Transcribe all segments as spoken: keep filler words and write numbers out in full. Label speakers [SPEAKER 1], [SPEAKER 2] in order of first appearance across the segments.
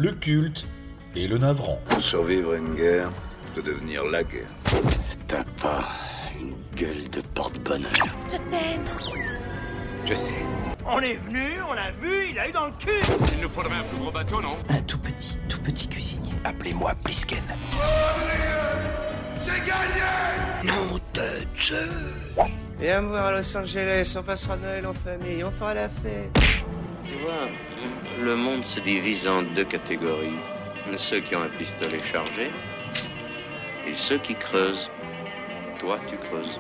[SPEAKER 1] le culte et le navrant.
[SPEAKER 2] Survivre à une guerre, de devenir la guerre.
[SPEAKER 3] T'as pas une gueule de porte-bonheur.
[SPEAKER 4] Je t'aime.
[SPEAKER 2] Je sais.
[SPEAKER 5] On est venu, on l'a vu, il a eu dans le cul.
[SPEAKER 6] Il nous faudrait un plus gros bateau, non?
[SPEAKER 7] Un tout petit, tout petit cuisinier.
[SPEAKER 3] Appelez-moi Plisken.
[SPEAKER 6] J'ai gagné!
[SPEAKER 3] Non de Dieu.
[SPEAKER 8] Viens me voir à Los Angeles, on passera Noël en famille, on fera la fête.
[SPEAKER 9] Tu vois, le monde se divise en deux catégories. Ceux qui ont un pistolet chargé et ceux qui creusent. Toi, tu creuses.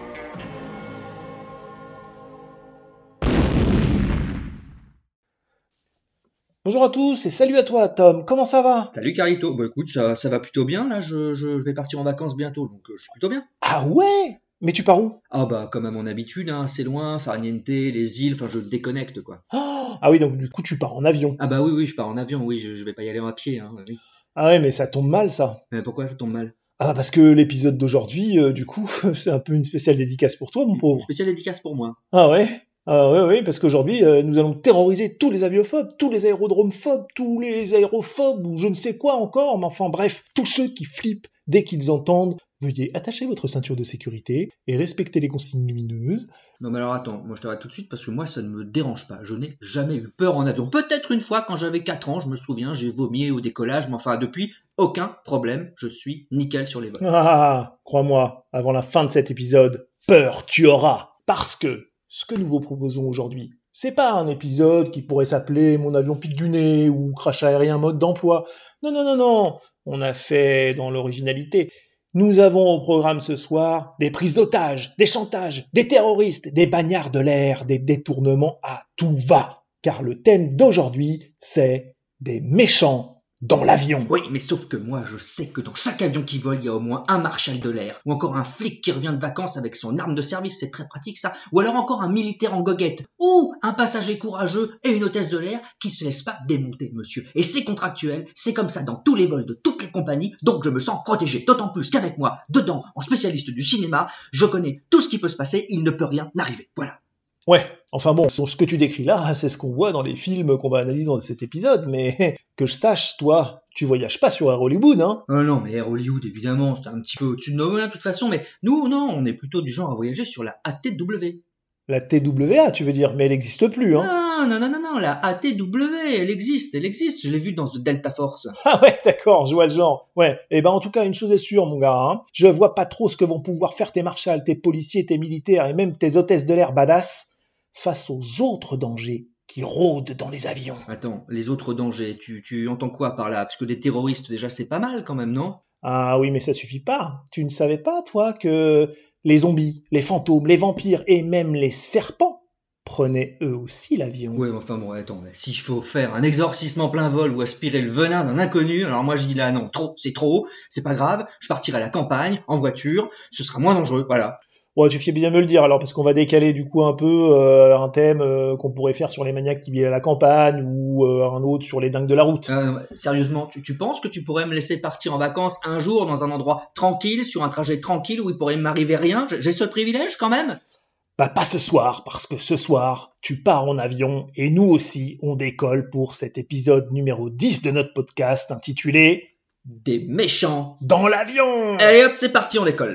[SPEAKER 10] Bonjour à tous et salut à toi Tom, comment ça va?
[SPEAKER 11] Salut Carlito, bah écoute, ça, ça va plutôt bien, là je, je vais partir en vacances bientôt, donc euh, je suis plutôt bien.
[SPEAKER 10] Ah ouais? Mais tu pars où?
[SPEAKER 11] Ah bah comme à mon habitude, hein, c'est loin, Farniente, les îles, enfin je déconnecte quoi.
[SPEAKER 10] Oh, ah oui, donc du coup tu pars en avion.
[SPEAKER 11] Ah bah oui, oui, je pars en avion, oui, je, je vais pas y aller à pied, hein, oui.
[SPEAKER 10] Ah ouais, mais ça tombe mal ça.
[SPEAKER 11] Mais pourquoi ça tombe mal?
[SPEAKER 10] Ah parce que l'épisode d'aujourd'hui, euh, du coup, c'est un peu une spéciale dédicace pour toi mon pauvre.
[SPEAKER 11] Spéciale dédicace pour moi.
[SPEAKER 10] Ah ouais? Ah oui, oui, parce qu'aujourd'hui, euh, nous allons terroriser tous les aviophobes, tous les aérodromephobes, tous les aérophobes, ou je ne sais quoi encore, mais enfin bref, tous ceux qui flippent dès qu'ils entendent « Veuillez attacher votre ceinture de sécurité et respecter les consignes lumineuses. »
[SPEAKER 11] Non mais alors attends, moi je t'arrête tout de suite parce que moi ça ne me dérange pas, je n'ai jamais eu peur en avion. Peut-être une fois quand j'avais quatre ans, je me souviens, j'ai vomi au décollage, mais enfin depuis, aucun problème, je suis nickel sur les vols.
[SPEAKER 10] Ah, crois-moi, avant la fin de cet épisode, peur tu auras, parce que ce que nous vous proposons aujourd'hui, c'est pas un épisode qui pourrait s'appeler « Mon avion pique du nez » ou « Crash aérien mode d'emploi ». Non, non, non, non, on a fait dans l'originalité. Nous avons au programme ce soir des prises d'otages, des chantages, des terroristes, des bagnards de l'air, des détournements à tout va. Car le thème d'aujourd'hui, c'est des méchants dans l'avion.
[SPEAKER 11] Oui, mais sauf que moi, je sais que dans chaque avion qui vole, il y a au moins un marshal de l'air, ou encore un flic qui revient de vacances avec son arme de service, c'est très pratique ça, ou alors encore un militaire en goguette, ou un passager courageux et une hôtesse de l'air qui ne se laisse pas démonter, monsieur. Et c'est contractuel, c'est comme ça dans tous les vols de toutes les compagnies, donc je me sens protégé, d'autant plus qu'avec moi, dedans, en spécialiste du cinéma, je connais tout ce qui peut se passer, il ne peut rien arriver, voilà.
[SPEAKER 10] Ouais, enfin bon, ce que tu décris là, c'est ce qu'on voit dans les films qu'on va analyser dans cet épisode, mais que je sache, toi, tu voyages pas sur Air Hollywood, hein?
[SPEAKER 11] Oh non, mais Air Hollywood, évidemment, c'est un petit peu au-dessus de nos mains, de toute façon, mais nous, non, on est plutôt du genre à voyager sur la A T W.
[SPEAKER 10] La T W A, tu veux dire, mais elle n'existe plus, hein?
[SPEAKER 11] Non, non, non, non, non, la A T W, elle existe, elle existe, je l'ai vue dans The Delta Force.
[SPEAKER 10] Ah ouais, d'accord, je vois le genre. Ouais, et ben en tout cas, une chose est sûre, mon gars, hein, je vois pas trop ce que vont pouvoir faire tes marshals, tes policiers, tes militaires et même tes hôtesses de l'air badass face aux autres dangers qui rôdent dans les avions.
[SPEAKER 11] Attends, les autres dangers, tu, tu entends quoi par là? Parce que des terroristes, déjà, c'est pas mal quand même, non?
[SPEAKER 10] Ah oui, mais ça suffit pas. Tu ne savais pas, toi, que les zombies, les fantômes, les vampires et même les serpents prenaient eux aussi l'avion?
[SPEAKER 11] Ouais, enfin bon, attends, s'il faut faire un exorcisme en plein vol ou aspirer le venin d'un inconnu, alors moi je dis là, non, trop, c'est trop, c'est pas grave, je partirai à la campagne, en voiture, ce sera moins dangereux, voilà.
[SPEAKER 10] Ouais, tu fais bien me le dire alors, parce qu'on va décaler du coup un peu euh, un thème euh, qu'on pourrait faire sur les maniaques qui vivent à la campagne ou euh, un autre sur les dingues de la route.
[SPEAKER 11] Euh, sérieusement, tu, tu penses que tu pourrais me laisser partir en vacances un jour dans un endroit tranquille, sur un trajet tranquille où il pourrait m'arriver rien? J'ai ce privilège quand même?
[SPEAKER 10] Bah pas ce soir, parce que ce soir, tu pars en avion et nous aussi, on décolle pour cet épisode numéro dix de notre podcast intitulé «
[SPEAKER 11] Des méchants
[SPEAKER 10] dans l'avion ».
[SPEAKER 11] Allez hop, c'est parti, on décolle.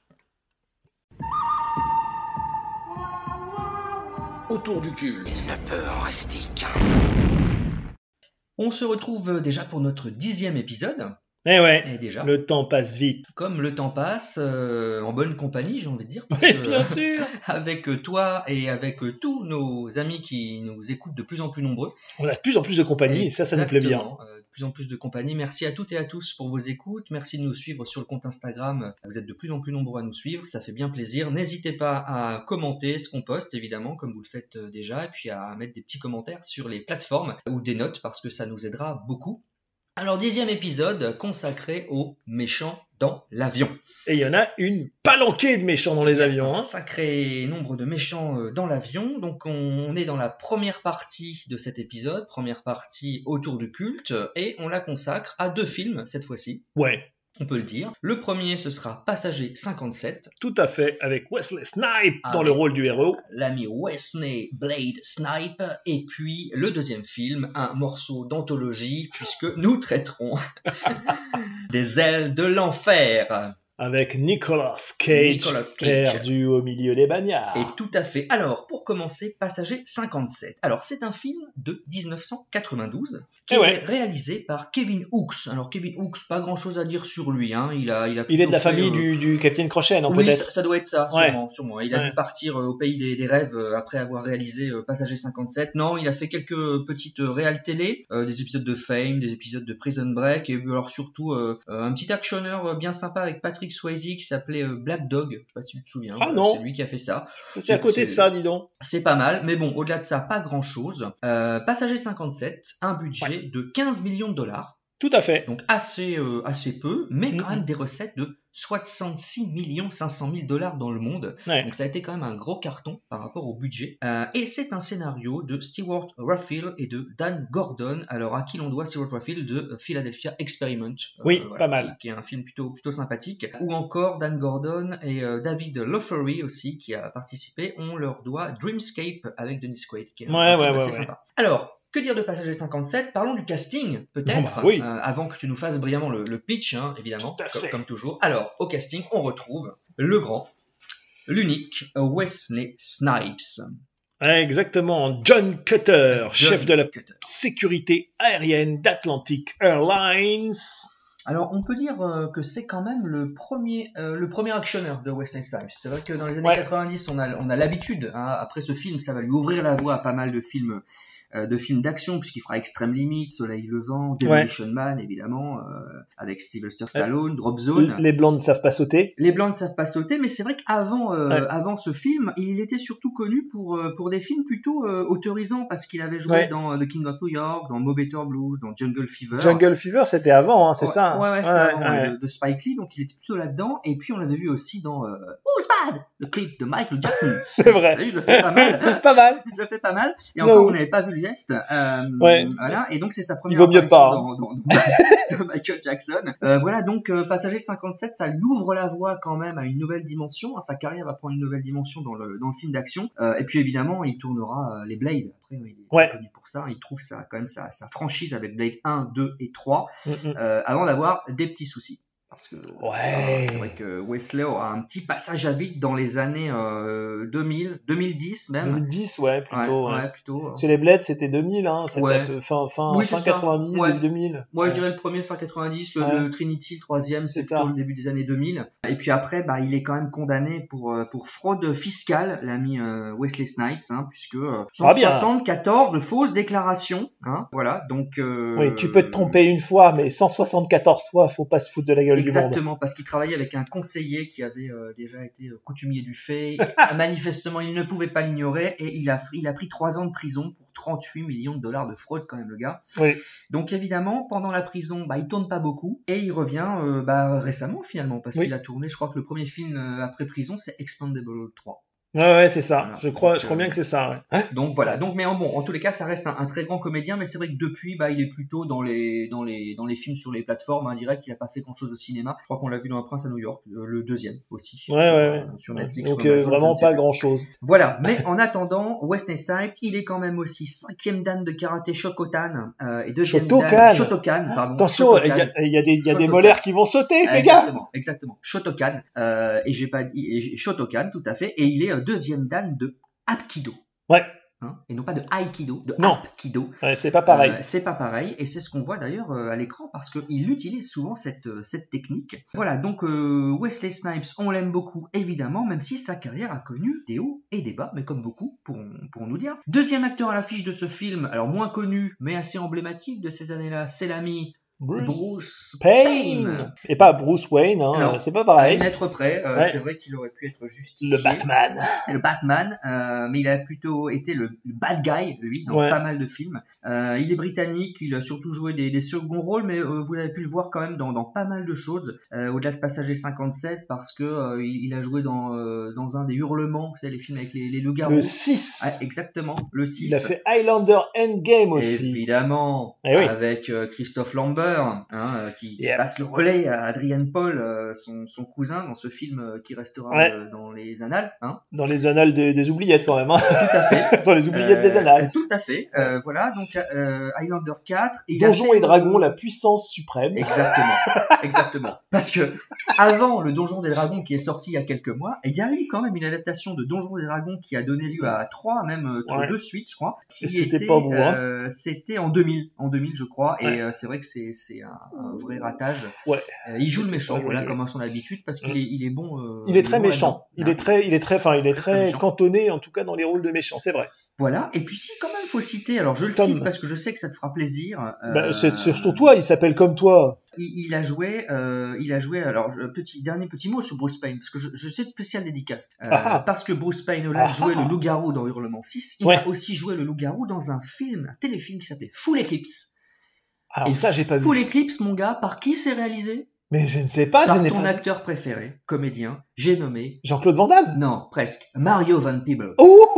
[SPEAKER 1] Autour du culte.
[SPEAKER 3] Il ne peut en rester qu'un.
[SPEAKER 11] On se retrouve déjà pour notre dixième épisode.
[SPEAKER 10] Eh ouais,
[SPEAKER 11] et déjà,
[SPEAKER 10] le temps passe vite.
[SPEAKER 11] Comme le temps passe, euh, en bonne compagnie, j'ai envie de dire. Parce
[SPEAKER 10] Oui,
[SPEAKER 11] que,
[SPEAKER 10] bien sûr.
[SPEAKER 11] Avec toi et avec tous nos amis qui nous écoutent de plus en plus nombreux.
[SPEAKER 10] On a de plus en plus de compagnie et ça, ça nous plaît bien.
[SPEAKER 11] Euh, de plus en plus de compagnie. Merci à toutes et à tous pour vos écoutes. Merci de nous suivre sur le compte Instagram. Vous êtes de plus en plus nombreux à nous suivre. Ça fait bien plaisir. N'hésitez pas à commenter ce qu'on poste, évidemment, comme vous le faites déjà. Et puis à mettre des petits commentaires sur les plateformes ou des notes parce que ça nous aidera beaucoup. Alors, dixième épisode consacré aux méchants dans l'avion.
[SPEAKER 10] Et il y en a une palanquée de méchants dans les avions.
[SPEAKER 11] Un
[SPEAKER 10] hein.
[SPEAKER 11] sacré nombre de méchants dans l'avion. Donc, on est dans la première partie de cet épisode, première partie autour du culte, et on la consacre à deux films cette fois-ci.
[SPEAKER 10] Ouais.
[SPEAKER 11] on peut le dire. Le premier, ce sera Passager cinquante-sept.
[SPEAKER 10] Tout à fait, avec Wesley Snipes dans
[SPEAKER 11] Avec
[SPEAKER 10] le rôle du héros.
[SPEAKER 11] L'ami Wesley Blade Snipe. Et puis, le deuxième film, un morceau d'anthologie, puisque nous traiterons des ailes de l'enfer.
[SPEAKER 10] Avec Nicolas Cage,
[SPEAKER 11] Nicolas Cage.
[SPEAKER 10] perdu au milieu des bagnards.
[SPEAKER 11] Et tout à fait. Alors, pour commencer, Passager cinquante-sept. Alors, c'est un film de dix-neuf cent quatre-vingt-douze qui
[SPEAKER 10] Eh
[SPEAKER 11] est
[SPEAKER 10] ouais.
[SPEAKER 11] réalisé par Kevin Hooks. Alors, Kevin Hooks, pas grand-chose à dire sur lui. Hein. Il a, il a
[SPEAKER 10] Il est de la
[SPEAKER 11] plutôt
[SPEAKER 10] famille
[SPEAKER 11] fait, euh,
[SPEAKER 10] du, du Capitaine Crochet, non
[SPEAKER 11] Oui,
[SPEAKER 10] peut-être
[SPEAKER 11] ça, ça doit être ça,
[SPEAKER 10] Ouais.
[SPEAKER 11] sûrement, sûrement. Il a
[SPEAKER 10] Ouais.
[SPEAKER 11] dû partir euh, au pays des, des rêves euh, après avoir réalisé euh, Passager cinquante-sept. Non, il a fait quelques petites euh, réals télé, euh, des épisodes de Fame, des épisodes de Prison Break, et alors surtout euh, euh, un petit actionneur euh, bien sympa avec Patrick Swayze qui s'appelait euh, Black Dog. Je sais pas si tu te souviens.
[SPEAKER 10] Ah
[SPEAKER 11] euh,
[SPEAKER 10] non.
[SPEAKER 11] C'est lui qui a fait ça.
[SPEAKER 10] C'est à côté de
[SPEAKER 11] c'est-
[SPEAKER 10] ça, dis donc.
[SPEAKER 11] C'est pas mal, mais bon, au-delà de ça, pas grand-chose. Euh, Passager cinquante-sept, un budget de quinze millions de dollars.
[SPEAKER 10] Tout à fait.
[SPEAKER 11] Donc assez, euh, assez peu, mais quand
[SPEAKER 10] Mhm.
[SPEAKER 11] même des recettes de soixante-six millions cinq cent mille dollars dans le monde.
[SPEAKER 10] Ouais.
[SPEAKER 11] Donc ça a été quand même un gros carton par rapport au budget. Euh, et c'est un scénario de Stewart Raffill et de Dan Gordon. Alors à qui l'on doit Stewart Raffill de Philadelphia Experiment. euh,
[SPEAKER 10] Oui, pas mal.
[SPEAKER 11] Qui, qui est un film plutôt, plutôt sympathique. Ou encore Dan Gordon et euh, David Lowery aussi qui a participé. On leur doit Dreamscape avec Dennis Quaid qui est un,
[SPEAKER 10] Ouais,
[SPEAKER 11] un
[SPEAKER 10] ouais,
[SPEAKER 11] film
[SPEAKER 10] ouais,
[SPEAKER 11] assez
[SPEAKER 10] ouais.
[SPEAKER 11] sympa. Alors, que dire de Passager cinquante-sept? Parlons du casting, peut-être,
[SPEAKER 10] Bon, bah, oui.
[SPEAKER 11] euh, avant que tu nous fasses brillamment le, le pitch, hein, évidemment,
[SPEAKER 10] Tout à
[SPEAKER 11] comme,
[SPEAKER 10] fait.
[SPEAKER 11] comme toujours. Alors, au casting, on retrouve le grand, l'unique Wesley Snipes.
[SPEAKER 10] Ouais, exactement. John Cutter,
[SPEAKER 11] John
[SPEAKER 10] chef de la
[SPEAKER 11] Cutter.
[SPEAKER 10] sécurité aérienne d'Atlantic Airlines.
[SPEAKER 11] Alors, on peut dire euh, que c'est quand même le premier, euh, le premier actionneur de Wesley Snipes. C'est vrai que dans les années
[SPEAKER 10] Ouais.
[SPEAKER 11] quatre-vingt-dix, on a, on a l'habitude, hein, après ce film, ça va lui ouvrir la voie à pas mal de films euh, de films d'action, puisqu'il fera Extreme Limits, Soleil Levant, Demolition Man, évidemment, euh, avec Sylvester Stallone, Drop Zone.
[SPEAKER 10] Les blondes ne savent pas sauter.
[SPEAKER 11] Les blancs ne savent pas sauter, mais c'est vrai qu'avant euh,
[SPEAKER 10] Ouais.
[SPEAKER 11] avant ce film, il était surtout connu pour, euh, pour des films plutôt euh, autorisants, parce qu'il avait joué
[SPEAKER 10] Ouais.
[SPEAKER 11] dans euh, The King of New York, dans Mo Better Blues, dans Jungle Fever.
[SPEAKER 10] Jungle Fever, c'était avant, hein, c'est
[SPEAKER 11] ouais,
[SPEAKER 10] ça.
[SPEAKER 11] Ouais, ouais, c'était
[SPEAKER 10] Ouais,
[SPEAKER 11] avant,
[SPEAKER 10] ouais.
[SPEAKER 11] ouais, de, de Spike Lee, donc il était plutôt là-dedans. Et puis on l'avait vu aussi dans euh, Who's Bad, le clip de Michael Jackson.
[SPEAKER 10] C'est vrai.
[SPEAKER 11] Vous savez, je le fais pas mal.
[SPEAKER 10] Pas mal.
[SPEAKER 11] Je le fais pas mal. Et
[SPEAKER 10] Non.
[SPEAKER 11] encore, on n'avait pas vu le geste. Euh,
[SPEAKER 10] Ouais.
[SPEAKER 11] Voilà. Et donc c'est sa première
[SPEAKER 10] Il vaut mieux
[SPEAKER 11] apparition
[SPEAKER 10] pas, hein.
[SPEAKER 11] dans, dans, dans- de Michael Jackson. Euh, voilà, donc euh, Passager cinquante-sept, ça lui ouvre la voie quand même à une nouvelle dimension. Sa carrière va prendre une nouvelle dimension dans le, dans le film d'action. Euh, et puis évidemment, il tournera euh, les Blade. Après, il est
[SPEAKER 10] Ouais.
[SPEAKER 11] connu pour ça. Il trouve ça quand même sa, sa franchise avec Blade un, deux et trois
[SPEAKER 10] Mm, mm.
[SPEAKER 11] euh, avant d'avoir des petits soucis. Parce que
[SPEAKER 10] Ouais.
[SPEAKER 11] c'est vrai que Wesley aura un petit passage à vide dans les années euh, deux mille, deux mille dix même.
[SPEAKER 10] deux mille dix, ouais, plutôt.
[SPEAKER 11] ouais,
[SPEAKER 10] ouais.
[SPEAKER 11] ouais, plutôt.
[SPEAKER 10] Parce que les Blades, c'était deux mille, hein. C'était
[SPEAKER 11] Ouais.
[SPEAKER 10] un peu fin, fin,
[SPEAKER 11] Oui,
[SPEAKER 10] fin
[SPEAKER 11] c'est ça.
[SPEAKER 10] quatre-vingt-dix,
[SPEAKER 11] Ouais.
[SPEAKER 10] début deux mille.
[SPEAKER 11] Moi,
[SPEAKER 10] Ouais.
[SPEAKER 11] je dirais le premier fin quatre-vingt-dix, le,
[SPEAKER 10] Ouais.
[SPEAKER 11] le Trinity, le troisième, c'est
[SPEAKER 10] C'est
[SPEAKER 11] plutôt
[SPEAKER 10] ça.
[SPEAKER 11] le début des années deux mille. Et puis après, bah, il est quand même condamné pour euh, pour fraude fiscale, l'ami euh, Wesley Snipes, hein, puisque euh,
[SPEAKER 10] Ah, bien.
[SPEAKER 11] cent soixante-quatorze fausses déclarations, hein, voilà. Donc euh,
[SPEAKER 10] Oui, tu peux te tromper une fois, mais cent soixante-quatorze fois, faut pas se foutre de la gueule du monde.
[SPEAKER 11] Exactement, parce qu'il travaillait avec un conseiller qui avait euh, déjà été euh, coutumier du fait. Manifestement, il ne pouvait pas l'ignorer et il a, il a pris trois ans de prison pour trente-huit millions de dollars de fraude quand même, le gars.
[SPEAKER 10] Oui.
[SPEAKER 11] Donc évidemment, pendant la prison, bah, il tourne pas beaucoup et il revient euh, bah, récemment finalement, parce
[SPEAKER 10] Oui.
[SPEAKER 11] qu'il a tourné, je crois que le premier film euh, après prison, c'est Expandable trois.
[SPEAKER 10] Ouais, ouais, c'est ça.
[SPEAKER 11] Voilà.
[SPEAKER 10] Je crois,
[SPEAKER 11] Donc,
[SPEAKER 10] je crois
[SPEAKER 11] euh,
[SPEAKER 10] bien que c'est ça, ouais.
[SPEAKER 11] Donc voilà. Donc mais en bon, en tous les cas, ça reste un, un très grand comédien, mais c'est vrai que depuis, bah, il est plutôt dans les dans les dans les films sur les plateformes indirectes. Il a pas fait grand chose au cinéma. Je crois qu'on l'a vu dans Un Prince à New York, le, le deuxième aussi.
[SPEAKER 10] Ouais, ouais, ouais.
[SPEAKER 11] euh, sur Netflix.
[SPEAKER 10] Donc,
[SPEAKER 11] ou
[SPEAKER 10] euh,
[SPEAKER 11] Amazon,
[SPEAKER 10] vraiment
[SPEAKER 11] je ne sais
[SPEAKER 10] pas
[SPEAKER 11] plus.
[SPEAKER 10] grand chose.
[SPEAKER 11] Voilà. Mais en attendant, Wesley Snipes, il est quand même aussi cinquième dan de karaté Shotokan euh, et deuxième
[SPEAKER 10] Shotokan.
[SPEAKER 11] dan Shotokan. Pardon.
[SPEAKER 10] Attention, il
[SPEAKER 11] Shotokan.
[SPEAKER 10] y a, il y a des, il y a des
[SPEAKER 11] Shotokan.
[SPEAKER 10] molaires qui vont sauter, fais gaffe!
[SPEAKER 11] Exactement, exactement. Shotokan, euh, et j'ai pas dit, et j'ai- Shotokan, tout à fait, et il est euh, deuxième dan de Hapkido,
[SPEAKER 10] Ouais,
[SPEAKER 11] hein, et non pas de Aikido, de
[SPEAKER 10] Non.
[SPEAKER 11] Hapkido.
[SPEAKER 10] ouais, c'est pas pareil.
[SPEAKER 11] Euh, c'est pas pareil, et c'est ce qu'on voit d'ailleurs euh, à l'écran parce qu'il utilise souvent cette, euh, cette technique. Voilà, donc euh, Wesley Snipes, on l'aime beaucoup évidemment, même si sa carrière a connu des hauts et des bas, mais comme beaucoup pourront, pourront nous dire. Deuxième acteur à l'affiche de ce film, alors moins connu, mais assez emblématique de ces années-là, c'est l'ami
[SPEAKER 10] Bruce,
[SPEAKER 11] Bruce
[SPEAKER 10] Payne.
[SPEAKER 11] Payne.
[SPEAKER 10] Et pas Bruce Wayne, hein,
[SPEAKER 11] Non.
[SPEAKER 10] euh, c'est pas
[SPEAKER 11] À
[SPEAKER 10] pareil.
[SPEAKER 11] une lettre près, euh,
[SPEAKER 10] Ouais.
[SPEAKER 11] c'est vrai qu'il aurait pu être justifié.
[SPEAKER 10] Le Batman.
[SPEAKER 11] Le Batman, euh, mais il a plutôt été le, le bad guy, lui, dans
[SPEAKER 10] Ouais.
[SPEAKER 11] pas mal de films. Euh, il est britannique, il a surtout joué des, des seconds rôles, mais euh, vous avez pu le voir quand même dans, dans pas mal de choses, euh, au-delà de Passager cinquante-sept, parce que euh, il, il a joué dans, euh, dans un des Hurlements, vous savez, les films avec les, les loups-garous.
[SPEAKER 10] Le six.
[SPEAKER 11] Ah, exactement, le six.
[SPEAKER 10] Il a fait Highlander Endgame aussi.
[SPEAKER 11] Évidemment,
[SPEAKER 10] Eh oui.
[SPEAKER 11] avec euh, Christophe Lambert, Power, hein, euh, qui, qui
[SPEAKER 10] Yep.
[SPEAKER 11] passe le relais à Adrian Paul, euh, son, son cousin, dans ce film euh, qui restera
[SPEAKER 10] Ouais.
[SPEAKER 11] euh, dans les annales. Hein.
[SPEAKER 10] Dans les annales des, des oubliettes quand même. Hein.
[SPEAKER 11] Tout à fait.
[SPEAKER 10] Dans les oubliettes des annales.
[SPEAKER 11] Tout à fait. Euh, voilà, donc euh, Highlander quatre. Et
[SPEAKER 10] Donjons et Dragons, la puissance suprême.
[SPEAKER 11] Exactement, exactement. Parce que avant le Donjon des Dragons qui est sorti il y a quelques mois, il y a eu quand même une adaptation de Donjon des Dragons qui a donné lieu à trois, même euh,
[SPEAKER 10] Ouais.
[SPEAKER 11] deux suites, je crois. Qui
[SPEAKER 10] Et c'était
[SPEAKER 11] était,
[SPEAKER 10] pas beau, hein.
[SPEAKER 11] euh, C'était en deux mille, en deux mille, je crois.
[SPEAKER 10] Ouais.
[SPEAKER 11] Et euh, c'est vrai que c'est c'est un, un vrai ratage.
[SPEAKER 10] Ouais.
[SPEAKER 11] Euh, il joue le méchant,
[SPEAKER 10] Ouais,
[SPEAKER 11] voilà,
[SPEAKER 10] ouais.
[SPEAKER 11] comme à son habitude, parce qu'il
[SPEAKER 10] Mm.
[SPEAKER 11] est, il est bon. Euh,
[SPEAKER 10] Il est très
[SPEAKER 11] bon
[SPEAKER 10] méchant.
[SPEAKER 11] là-dedans.
[SPEAKER 10] Il
[SPEAKER 11] Ah.
[SPEAKER 10] est très, il est très, enfin, il est
[SPEAKER 11] Très, très
[SPEAKER 10] très
[SPEAKER 11] méchant.
[SPEAKER 10] cantonné, en tout cas dans les rôles de méchant. C'est vrai.
[SPEAKER 11] Voilà. Et puis si quand même faut citer, alors je le
[SPEAKER 10] Tom.
[SPEAKER 11] cite parce que je sais que ça te fera plaisir. euh,
[SPEAKER 10] Bah, c'est c'est surtout toi. Il s'appelle comme toi.
[SPEAKER 11] Il, il a joué, euh, il a joué. Alors je- petit dernier petit mot sur Bruce Payne parce que je, je sais de spécial dédicace euh,
[SPEAKER 10] Ah ah.
[SPEAKER 11] parce que Bruce Payne là
[SPEAKER 10] Ah
[SPEAKER 11] jouait
[SPEAKER 10] ah.
[SPEAKER 11] le loup-garou dans Hurlement six. Il
[SPEAKER 10] Ouais.
[SPEAKER 11] a aussi joué le loup-garou dans un film, un téléfilm qui s'appelait Full Eclipse.
[SPEAKER 10] Alors
[SPEAKER 11] Et
[SPEAKER 10] ça, j'ai pas vu.
[SPEAKER 11] Full Eclipse, mon gars, par qui c'est réalisé?
[SPEAKER 10] Mais je ne sais pas.
[SPEAKER 11] Par
[SPEAKER 10] je n'ai
[SPEAKER 11] ton
[SPEAKER 10] pas.
[SPEAKER 11] acteur préféré, comédien, j'ai nommé.
[SPEAKER 10] Jean-Claude Van Damme.
[SPEAKER 11] Non, presque. Mario Van Peebles.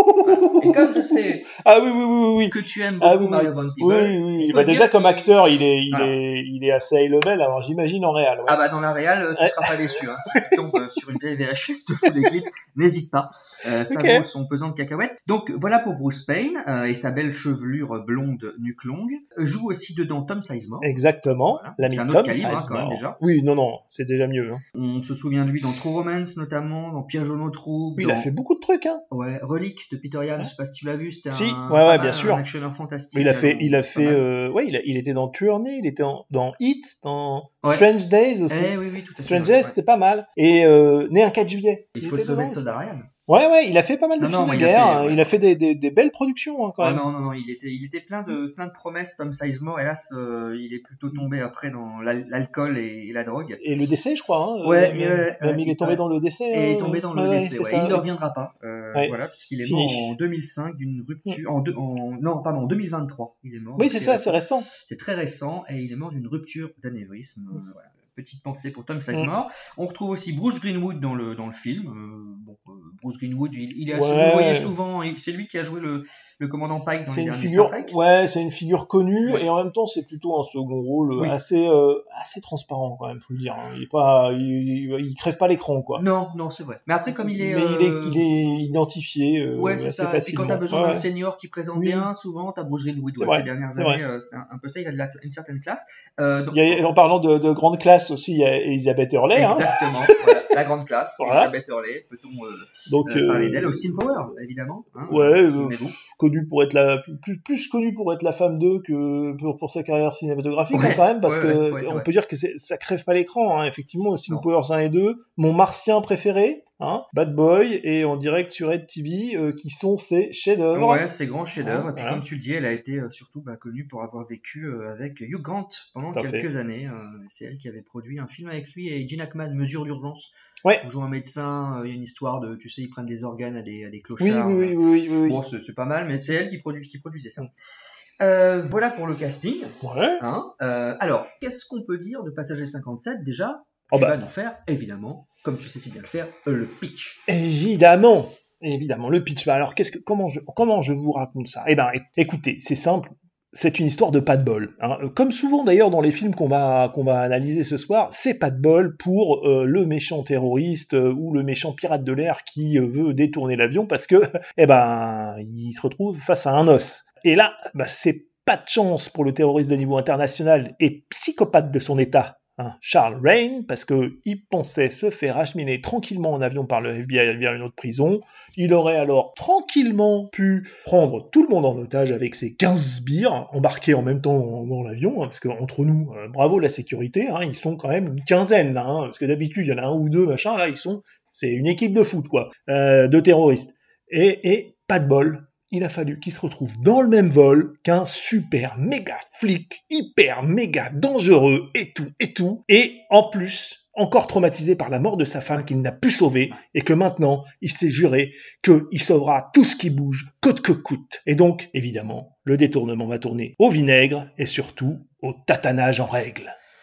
[SPEAKER 10] Oh.
[SPEAKER 11] Et comme je sais
[SPEAKER 10] Ah oui, oui, oui, oui, oui.
[SPEAKER 11] que tu aimes
[SPEAKER 10] Ah
[SPEAKER 11] beaucoup
[SPEAKER 10] oui, oui.
[SPEAKER 11] Mario Van
[SPEAKER 10] Oui,
[SPEAKER 11] Peebles.
[SPEAKER 10] oui, oui.
[SPEAKER 11] on
[SPEAKER 10] Bah,
[SPEAKER 11] peut
[SPEAKER 10] déjà
[SPEAKER 11] dire
[SPEAKER 10] comme
[SPEAKER 11] qu'il-
[SPEAKER 10] acteur, il est, il
[SPEAKER 11] Voilà.
[SPEAKER 10] est, il est assez high level. Alors j'imagine en réel. Ouais.
[SPEAKER 11] Ah bah dans la réal, euh, tu
[SPEAKER 10] Ouais.
[SPEAKER 11] seras pas déçu. Hein. Si tu tombes euh, sur une vieille V H S de Full Eclipse, n'hésite pas. Euh, ça
[SPEAKER 10] Ok.
[SPEAKER 11] vaut son pesant de cacahuètes. Donc voilà pour Bruce Payne euh, et sa belle chevelure blonde nuque longue. Joue aussi dedans Tom Sizemore.
[SPEAKER 10] Exactement.
[SPEAKER 11] Voilà.
[SPEAKER 10] L'ami
[SPEAKER 11] C'est un
[SPEAKER 10] Tom
[SPEAKER 11] autre calibre, hein, quand même,
[SPEAKER 10] Sizemore.
[SPEAKER 11] déjà.
[SPEAKER 10] Oui, non, non, c'est déjà mieux. Hein.
[SPEAKER 11] On se souvient de lui dans True Romance notamment, dans Piège au no Trouble.
[SPEAKER 10] Oui, il
[SPEAKER 11] dans...
[SPEAKER 10] a fait beaucoup de trucs. Hein.
[SPEAKER 11] Ouais, Relic de Peter Ian,
[SPEAKER 10] Ouais.
[SPEAKER 11] je sais pas si tu l'as vu, c'était
[SPEAKER 10] Si,
[SPEAKER 11] un,
[SPEAKER 10] ouais,
[SPEAKER 11] pas
[SPEAKER 10] ouais,
[SPEAKER 11] mal,
[SPEAKER 10] bien sûr.
[SPEAKER 11] un actionneur fantastique.
[SPEAKER 10] Il a fait,
[SPEAKER 11] euh,
[SPEAKER 10] il a
[SPEAKER 11] pas
[SPEAKER 10] fait,
[SPEAKER 11] mal.
[SPEAKER 10] euh, ouais, il, a- il était dans Tournée, il était en- dans Hit, dans
[SPEAKER 11] Ouais.
[SPEAKER 10] Strange Days aussi.
[SPEAKER 11] Eh oui, oui, tout à fait.
[SPEAKER 10] Strange
[SPEAKER 11] ouais,
[SPEAKER 10] Days,
[SPEAKER 11] ouais.
[SPEAKER 10] c'était pas mal. Et euh, né un quatre juillet.
[SPEAKER 11] Il
[SPEAKER 10] Il
[SPEAKER 11] faut
[SPEAKER 10] était
[SPEAKER 11] sauver
[SPEAKER 10] dedans
[SPEAKER 11] le soldat Ryan.
[SPEAKER 10] aussi. Ouais, ouais, il a fait pas mal de
[SPEAKER 11] Non, non,
[SPEAKER 10] films
[SPEAKER 11] moi,
[SPEAKER 10] de
[SPEAKER 11] il a
[SPEAKER 10] guerre.
[SPEAKER 11] fait,
[SPEAKER 10] hein.
[SPEAKER 11] ouais.
[SPEAKER 10] Il a fait des, des, des belles productions hein, quand
[SPEAKER 11] Ah
[SPEAKER 10] même.
[SPEAKER 11] non, non, non, il était, il était plein de, plein de promesses, Tom Sizemore. Hélas, euh, il est plutôt tombé après dans l'al- l'alcool et, et la drogue.
[SPEAKER 10] Et le décès, je crois. Hein.
[SPEAKER 11] Ouais,
[SPEAKER 10] Euh,
[SPEAKER 11] et,
[SPEAKER 10] même,
[SPEAKER 11] euh,
[SPEAKER 10] même il est tombé
[SPEAKER 11] ouais.
[SPEAKER 10] dans le décès.
[SPEAKER 11] Et
[SPEAKER 10] hein.
[SPEAKER 11] est tombé dans le
[SPEAKER 10] Ouais, ouais,
[SPEAKER 11] décès,
[SPEAKER 10] c'est
[SPEAKER 11] ouais.
[SPEAKER 10] ça,
[SPEAKER 11] Il ne
[SPEAKER 10] ouais.
[SPEAKER 11] reviendra pas. Euh,
[SPEAKER 10] Ouais.
[SPEAKER 11] Voilà, puisqu'il est
[SPEAKER 10] Fini.
[SPEAKER 11] mort en deux mille cinq d'une rupture, en, deux- en, non, pardon, en deux mille vingt-trois. Il est mort.
[SPEAKER 10] Oui,
[SPEAKER 11] donc
[SPEAKER 10] c'est ça, c'est récent.
[SPEAKER 11] C'est très récent et il est mort d'une rupture d'anévrisme. Euh, voilà. Petite pensée pour Tom Sizemore.
[SPEAKER 10] Mm.
[SPEAKER 11] On retrouve aussi Bruce Greenwood dans le, dans le film. Euh, bon, euh, Bruce Greenwood, il, il est,
[SPEAKER 10] Ouais.
[SPEAKER 11] vous le voyez souvent, il- c'est lui qui a joué le, le commandant Pike dans
[SPEAKER 10] C'est
[SPEAKER 11] les
[SPEAKER 10] une
[SPEAKER 11] derniers
[SPEAKER 10] figure,
[SPEAKER 11] Star Trek.
[SPEAKER 10] ouais, c'est une figure connue
[SPEAKER 11] Ouais.
[SPEAKER 10] et en même temps c'est plutôt un second rôle
[SPEAKER 11] Oui.
[SPEAKER 10] assez, euh, assez transparent quand même, faut le dire. hein. Il est pas, il, il, il crève pas l'écran quoi.
[SPEAKER 11] Non, non, c'est vrai. Mais après, comme il est.
[SPEAKER 10] Mais il est,
[SPEAKER 11] euh,
[SPEAKER 10] il est identifié euh,
[SPEAKER 11] Ouais, c'est
[SPEAKER 10] assez
[SPEAKER 11] ça. Et puis
[SPEAKER 10] facilement.
[SPEAKER 11] quand t'as besoin
[SPEAKER 10] Ouais,
[SPEAKER 11] d'un
[SPEAKER 10] ouais.
[SPEAKER 11] senior qui présente
[SPEAKER 10] Oui.
[SPEAKER 11] bien, souvent t'as Bruce Greenwood.
[SPEAKER 10] C'est
[SPEAKER 11] Ouais,
[SPEAKER 10] vrai,
[SPEAKER 11] ces dernières
[SPEAKER 10] c'est
[SPEAKER 11] années,
[SPEAKER 10] vrai.
[SPEAKER 11] euh, c'était un, un peu ça. Il a de la- une certaine classe. Euh, donc,
[SPEAKER 10] Il y a, en parlant de, de grande classe aussi, il y a Elisabeth Hurley. Hein.
[SPEAKER 11] Exactement. Voilà, la grande classe.
[SPEAKER 10] Voilà.
[SPEAKER 11] Elisabeth Hurley. Peut-on euh,
[SPEAKER 10] Donc,
[SPEAKER 11] euh, parler
[SPEAKER 10] euh,
[SPEAKER 11] d'elle? Austin Power, évidemment. Hein,
[SPEAKER 10] Ouais,
[SPEAKER 11] euh,
[SPEAKER 10] euh,
[SPEAKER 11] souvenez-vous.
[SPEAKER 10] connue pour être la plus, plus connue pour être la femme d'eux que pour, pour sa carrière cinématographique
[SPEAKER 11] Ouais,
[SPEAKER 10] hein, quand même parce
[SPEAKER 11] ouais,
[SPEAKER 10] que
[SPEAKER 11] ouais, ouais, c'est
[SPEAKER 10] on
[SPEAKER 11] vrai.
[SPEAKER 10] peut dire que c'est, ça crève pas l'écran hein, effectivement Austin
[SPEAKER 11] Non.
[SPEAKER 10] Powers un et deux, mon martien préféré hein, Bad Boy et en direct sur Red T V euh, qui sont ses chefs-d'œuvre.
[SPEAKER 11] Ouais, c'est grand chef-d'œuvre.
[SPEAKER 10] Ouais,
[SPEAKER 11] Et puis,
[SPEAKER 10] voilà.
[SPEAKER 11] comme tu le dis, elle a été euh, surtout bah, connue pour avoir vécu euh, avec Hugh Grant pendant
[SPEAKER 10] Tout à
[SPEAKER 11] quelques
[SPEAKER 10] fait.
[SPEAKER 11] années. Euh, c'est elle qui avait produit un film avec lui et Gene Hackman, Mesure d'urgence.
[SPEAKER 10] Ouais.
[SPEAKER 11] On joue un médecin, euh, il y a une histoire de, tu sais, ils prennent des organes à des, à des
[SPEAKER 10] Oui,
[SPEAKER 11] clochards.
[SPEAKER 10] oui, oui, oui, oui, oui.
[SPEAKER 11] Bon, c'est c'est pas mal, mais c'est elle qui, produit, qui produisait ça. Euh, voilà pour le casting.
[SPEAKER 10] Ouais.
[SPEAKER 11] Hein. Euh, alors, qu'est-ce qu'on peut dire de Passager cinquante-sept déjà?
[SPEAKER 10] Oh
[SPEAKER 11] Tu
[SPEAKER 10] bah.
[SPEAKER 11] vas nous faire, évidemment, comme tu sais si bien le faire, euh, le pitch.
[SPEAKER 10] Évidemment, évidemment, le pitch. Bah, Alors, qu'est-ce que, comment je, comment je vous raconte ça Eh ben, é- écoutez, c'est simple. C'est une histoire de pas de bol. Hein. Comme souvent d'ailleurs dans les films qu'on va qu'on va analyser ce soir, c'est pas de bol pour euh, le méchant terroriste euh, ou le méchant pirate de l'air qui euh, veut détourner l'avion parce que, eh ben, il se retrouve face à un os. Et là, bah, c'est pas de chance pour le terroriste de niveau international et psychopathe de son état. Hein, Charles Rain, parce qu'il pensait se faire acheminer tranquillement en avion par le F B I vers une autre prison. Il aurait alors tranquillement pu prendre tout le monde en otage avec ses quinze sbires, embarqués en même temps dans l'avion, hein, parce qu'entre nous, euh, bravo la sécurité, hein, ils sont quand même une quinzaine, là, hein, parce que d'habitude, il y en a un ou deux, machin, là, ils sont, c'est une équipe de foot, quoi, euh, de terroristes. Et, et pas de bol. Il a fallu qu'il se retrouve dans le même vol qu'un super méga flic, hyper méga dangereux et tout, et tout. Et en plus, encore traumatisé par la mort de sa femme qu'il n'a pu sauver et que maintenant, il s'est juré qu'il sauvera tout ce qui bouge, coûte que coûte. Et donc, évidemment, le détournement va tourner au vinaigre et surtout au tatanage en règle.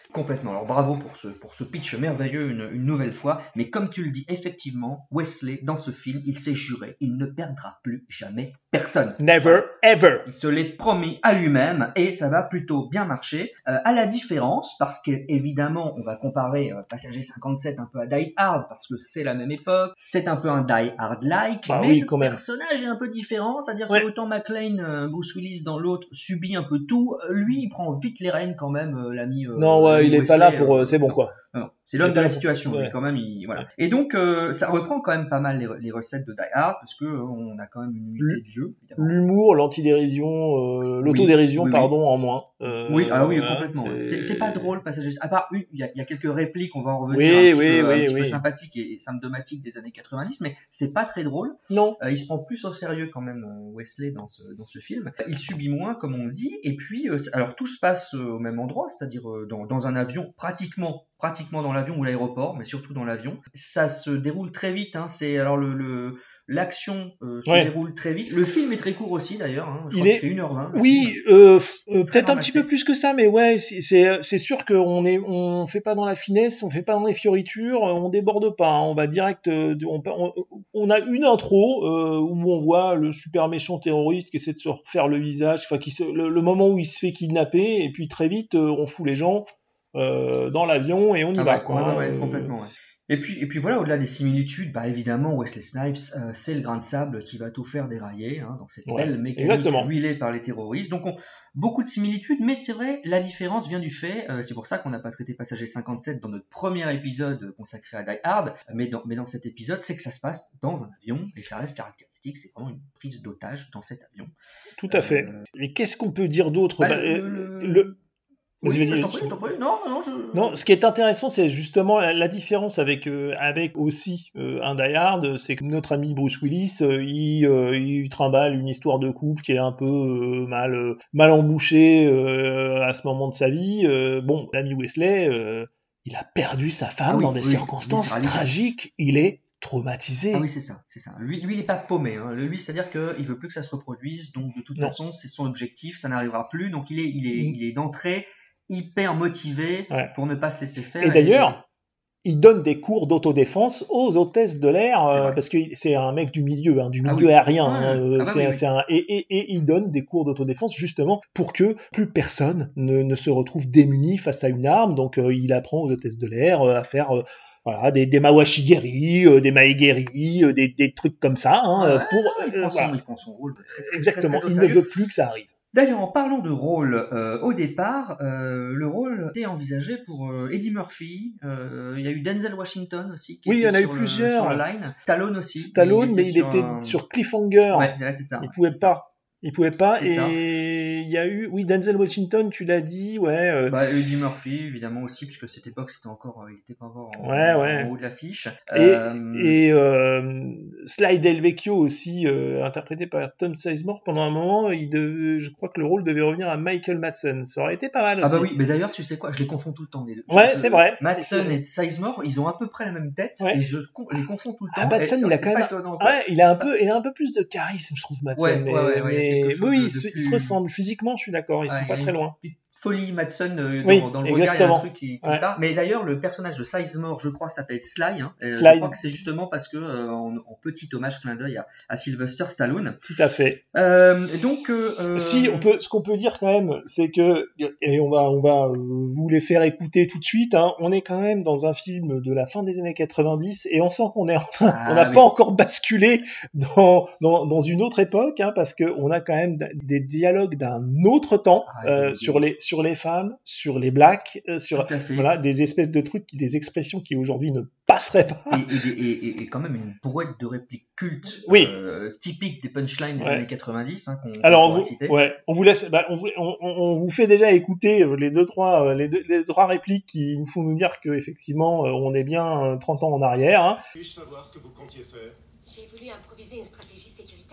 [SPEAKER 11] Complètement. Alors bravo pour ce, pour ce pitch merveilleux une, une nouvelle fois. Mais comme tu le dis, effectivement, Wesley, dans ce film, il s'est juré, il ne perdra plus jamais personne.
[SPEAKER 10] Never, ever.
[SPEAKER 11] Il se l'est promis à lui-même et ça va plutôt bien marcher. Euh, à la différence, parce qu'évidemment, on va comparer euh, Passager cinquante-sept un peu à Die Hard, parce que c'est la même époque, c'est un peu un Die Hard-like,
[SPEAKER 10] bah
[SPEAKER 11] mais
[SPEAKER 10] oui,
[SPEAKER 11] le
[SPEAKER 10] quand même.
[SPEAKER 11] personnage est un peu différent, c'est-à-dire
[SPEAKER 10] ouais.
[SPEAKER 11] que autant McClane, euh, Bruce Willis dans l'autre subit un peu tout, euh, lui il prend vite les rênes quand même, euh, l'ami... Euh,
[SPEAKER 10] non, ouais, il est
[SPEAKER 11] Wesley,
[SPEAKER 10] pas là pour...
[SPEAKER 11] Euh,
[SPEAKER 10] Euh, c'est bon,
[SPEAKER 11] non.
[SPEAKER 10] quoi.
[SPEAKER 11] Non, c'est l'homme de la situation, ouais. lui, quand même. Il, voilà. Ouais. Et donc, euh, ça reprend quand même pas mal les, les recettes de Die Hard, parce que euh, on a quand même une unité de lieu. Évidemment.
[SPEAKER 10] L'humour, l'antidérision, euh, l'autodérision,
[SPEAKER 11] oui, oui,
[SPEAKER 10] pardon,
[SPEAKER 11] oui.
[SPEAKER 10] en moins. Euh,
[SPEAKER 11] oui, ah oui,
[SPEAKER 10] voilà,
[SPEAKER 11] complètement.
[SPEAKER 10] c'est...
[SPEAKER 11] C'est, c'est pas drôle, Passager. À part, il y, y a quelques répliques, on va en revenir,
[SPEAKER 10] oui,
[SPEAKER 11] un petit,
[SPEAKER 10] oui,
[SPEAKER 11] peu,
[SPEAKER 10] oui,
[SPEAKER 11] un petit
[SPEAKER 10] oui.
[SPEAKER 11] peu sympathiques et symptomatiques des années quatre-vingt-dix, mais c'est pas très drôle.
[SPEAKER 10] Non.
[SPEAKER 11] Euh, il se prend plus au sérieux quand même, Wesley, dans ce, dans ce film. Il subit moins, comme on le dit, et puis, euh, alors tout se passe au même endroit, c'est-à-dire euh, dans, dans un avion, pratiquement pratiquement dans l'avion ou l'aéroport, mais surtout dans l'avion. Ça se déroule très vite, hein. C'est alors le, le l'action euh, se
[SPEAKER 10] ouais.
[SPEAKER 11] déroule très vite. Le film est très court aussi d'ailleurs, hein. Je
[SPEAKER 10] il
[SPEAKER 11] crois
[SPEAKER 10] est...
[SPEAKER 11] qu'il fait une heure vingt.
[SPEAKER 10] Oui, euh, euh, peut-être
[SPEAKER 11] ramassé.
[SPEAKER 10] un petit peu plus que ça, mais ouais, c'est c'est, c'est sûr qu'on est on fait pas dans la finesse, on fait pas dans les fioritures, on déborde pas, hein. On va direct, euh, on, on, on a une intro euh, où on voit le super méchant terroriste qui essaie de se refaire le visage, enfin qui se, le, le moment où il se fait kidnapper, et puis très vite euh, on fout les gens Euh, dans l'avion et on y
[SPEAKER 11] ah
[SPEAKER 10] va
[SPEAKER 11] ouais,
[SPEAKER 10] quoi.
[SPEAKER 11] Ouais, ouais, euh... complètement. Ouais. Et puis, et puis voilà, au-delà des similitudes, bah évidemment Wesley Snipes, euh, c'est le grain de sable qui va tout faire dérailler, hein, dans cette
[SPEAKER 10] ouais,
[SPEAKER 11] belle mécanique
[SPEAKER 10] exactement.
[SPEAKER 11] huilée par les terroristes. Donc on, beaucoup de similitudes, mais c'est vrai, la différence vient du fait, euh, c'est pour ça qu'on n'a pas traité Passager cinquante-sept dans notre premier épisode consacré à Die Hard, mais dans, mais dans cet épisode, c'est que ça se passe dans un avion et ça reste caractéristique, c'est vraiment une prise d'otage dans cet avion.
[SPEAKER 10] Tout à fait. Euh... Et qu'est-ce qu'on peut dire d'autre
[SPEAKER 11] bah,
[SPEAKER 10] bah,
[SPEAKER 11] le...
[SPEAKER 10] le... le...
[SPEAKER 11] Oui, vas-y, vas-y, je t'en prie, je t'en prie. Non, non, je...
[SPEAKER 10] non, ce qui est intéressant, c'est justement la, la différence avec euh, avec aussi euh, un Die Hard, c'est que notre ami Bruce Willis, euh, il, euh, il trimballe une histoire de couple qui est un peu euh, mal euh, mal embouchée euh, à ce moment de sa vie. Euh, bon, l'ami Wesley, euh, il a perdu sa femme ah, oui, dans des oui, circonstances oui, tragiques. Il est traumatisé.
[SPEAKER 11] Ah oui, c'est ça, c'est ça. Lui, lui il est pas paumé. Hein. Lui, c'est-à-dire qu'il veut plus que ça se reproduise. Donc, de toute non. façon, c'est son objectif. Ça n'arrivera plus. Donc, il est, il est, mmh. il est d'entrée hyper motivé ouais. pour ne pas se laisser faire.
[SPEAKER 10] Et d'ailleurs, et... il donne des cours d'autodéfense aux hôtesses de l'air euh, parce que c'est un mec du milieu, hein, du milieu ah oui. aérien. Ah, hein, ah bah c'est, oui, c'est oui. Un, et, et, et il donne des cours d'autodéfense justement pour que plus personne ne, ne se retrouve démuni face à une arme. Donc, euh, il apprend aux hôtesses de l'air euh, à faire euh, voilà, des, des mawashigeri, euh, des maegeri, euh, des, des trucs comme ça. Hein,
[SPEAKER 11] ouais,
[SPEAKER 10] pour,
[SPEAKER 11] il,
[SPEAKER 10] euh,
[SPEAKER 11] prend son,
[SPEAKER 10] voilà.
[SPEAKER 11] il prend son rôle très, très,
[SPEAKER 10] exactement.
[SPEAKER 11] très, très, très
[SPEAKER 10] il ne veut plus que ça arrive.
[SPEAKER 11] D'ailleurs, en parlant de rôle, euh, au départ, euh, le rôle était envisagé pour euh, Eddie Murphy. Euh, il y a eu Denzel Washington aussi. Qui
[SPEAKER 10] oui, il y en a eu
[SPEAKER 11] le,
[SPEAKER 10] plusieurs.
[SPEAKER 11] Sur la line. Stallone aussi.
[SPEAKER 10] Stallone, mais il était, mais il était un... sur Cliffhanger.
[SPEAKER 11] Ouais, c'est ça.
[SPEAKER 10] Il pouvait
[SPEAKER 11] c'est
[SPEAKER 10] pas.
[SPEAKER 11] Ça.
[SPEAKER 10] Il pouvait pas.
[SPEAKER 11] C'est
[SPEAKER 10] et
[SPEAKER 11] ça.
[SPEAKER 10] il y a eu, oui, Denzel Washington, tu l'as dit, ouais. Euh...
[SPEAKER 11] Bah, Eddie Murphy, évidemment aussi, puisque cette époque, c'était encore, il était pas encore en,
[SPEAKER 10] ouais,
[SPEAKER 11] en,
[SPEAKER 10] ouais.
[SPEAKER 11] en haut de l'affiche.
[SPEAKER 10] Et, euh... et euh, Sly Del Vecchio aussi, euh, interprété par Tom Sizemore, pendant un moment, il devait, je crois que le rôle devait revenir à Michael Madsen. Ça aurait été pas mal aussi.
[SPEAKER 11] Ah bah oui, mais d'ailleurs, tu sais quoi, je les confonds tout le temps les deux.
[SPEAKER 10] Ouais,
[SPEAKER 11] je,
[SPEAKER 10] c'est vrai.
[SPEAKER 11] Madsen et Sizemore, ils ont à peu près la même tête, ouais. et je les confonds tout le temps.
[SPEAKER 10] Ah, Madsen, il a quand même, étonnant, ouais, il a un peu, il a un peu plus de charisme, je trouve, Madsen.
[SPEAKER 11] Ouais,
[SPEAKER 10] mais,
[SPEAKER 11] ouais, ouais, ouais,
[SPEAKER 10] mais oui, ils se,
[SPEAKER 11] plus...
[SPEAKER 10] se ressemblent physiquement, je suis d'accord, ils ouais, sont pas très loin.
[SPEAKER 11] Folie Madsen euh, dans,
[SPEAKER 10] oui,
[SPEAKER 11] dans le regard, il y a un truc qui, qui
[SPEAKER 10] ouais.
[SPEAKER 11] part. Mais d'ailleurs, le personnage de Sizemore, je crois, s'appelle Sly. Hein,
[SPEAKER 10] Sly.
[SPEAKER 11] Je crois que c'est justement parce que euh, en, en petit hommage clin d'œil à, à Sylvester Stallone.
[SPEAKER 10] Tout à fait.
[SPEAKER 11] Euh, donc, euh,
[SPEAKER 10] si on peut, ce qu'on peut dire quand même, c'est que et on va, on va vous les faire écouter tout de suite. Hein, on est quand même dans un film de la fin des années quatre-vingt-dix et on sent qu'on est, enfin, ah, on n'a oui. pas encore basculé dans dans, dans une autre époque, hein, parce que on a quand même des dialogues d'un autre temps ah, euh, sur les sur les femmes, sur les blacks, euh, sur voilà des espèces de trucs, des expressions qui aujourd'hui ne passeraient pas.
[SPEAKER 11] Et, et, et, et quand même une brouette de répliques cultes,
[SPEAKER 10] oui.
[SPEAKER 11] euh, typiques des punchlines des
[SPEAKER 10] ouais.
[SPEAKER 11] années quatre-vingt-dix. Hein, qu'on,
[SPEAKER 10] Alors
[SPEAKER 11] qu'on
[SPEAKER 10] on vous, ouais, on vous laisse, bah, on, vous, on, on vous fait déjà écouter les deux trois, les deux, les trois répliques qui nous font nous dire que effectivement on est bien trente ans en arrière. Hein.
[SPEAKER 4] Puis-je savoir ce que vous comptiez faire ?
[SPEAKER 12] J'ai voulu improviser une stratégie sécuritaire.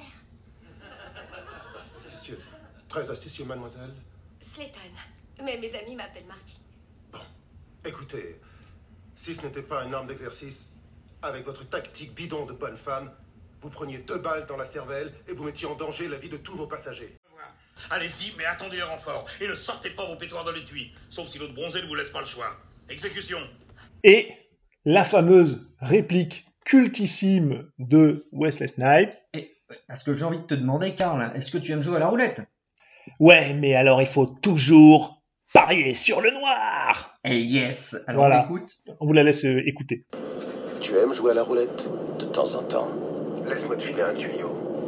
[SPEAKER 4] Astucieuse, très astucieux, mademoiselle.
[SPEAKER 12] Slayton. Mais mes amis m'appellent Marty.
[SPEAKER 4] Bon, écoutez, si ce n'était pas une arme d'exercice, avec votre tactique bidon de bonne femme, vous preniez deux balles dans la cervelle et vous mettiez en danger la vie de tous vos passagers.
[SPEAKER 13] Allez-y, mais attendez les renforts. Et ne sortez pas vos pétoires de l'étui. Sauf si l'autre bronzé ne vous laisse pas le choix. Exécution.
[SPEAKER 10] Et la fameuse réplique cultissime de Wesley Snipes.
[SPEAKER 11] Et, parce que j'ai envie de te demander, Karl, est-ce que tu aimes jouer à la roulette?
[SPEAKER 10] Ouais, mais alors il faut toujours parier sur le noir.
[SPEAKER 11] Et yes, alors
[SPEAKER 10] voilà.
[SPEAKER 11] on écoute.
[SPEAKER 10] On vous la laisse euh, écouter.
[SPEAKER 4] Tu aimes jouer à la roulette?
[SPEAKER 3] De temps en temps.
[SPEAKER 4] Laisse-moi te filer un tuyau.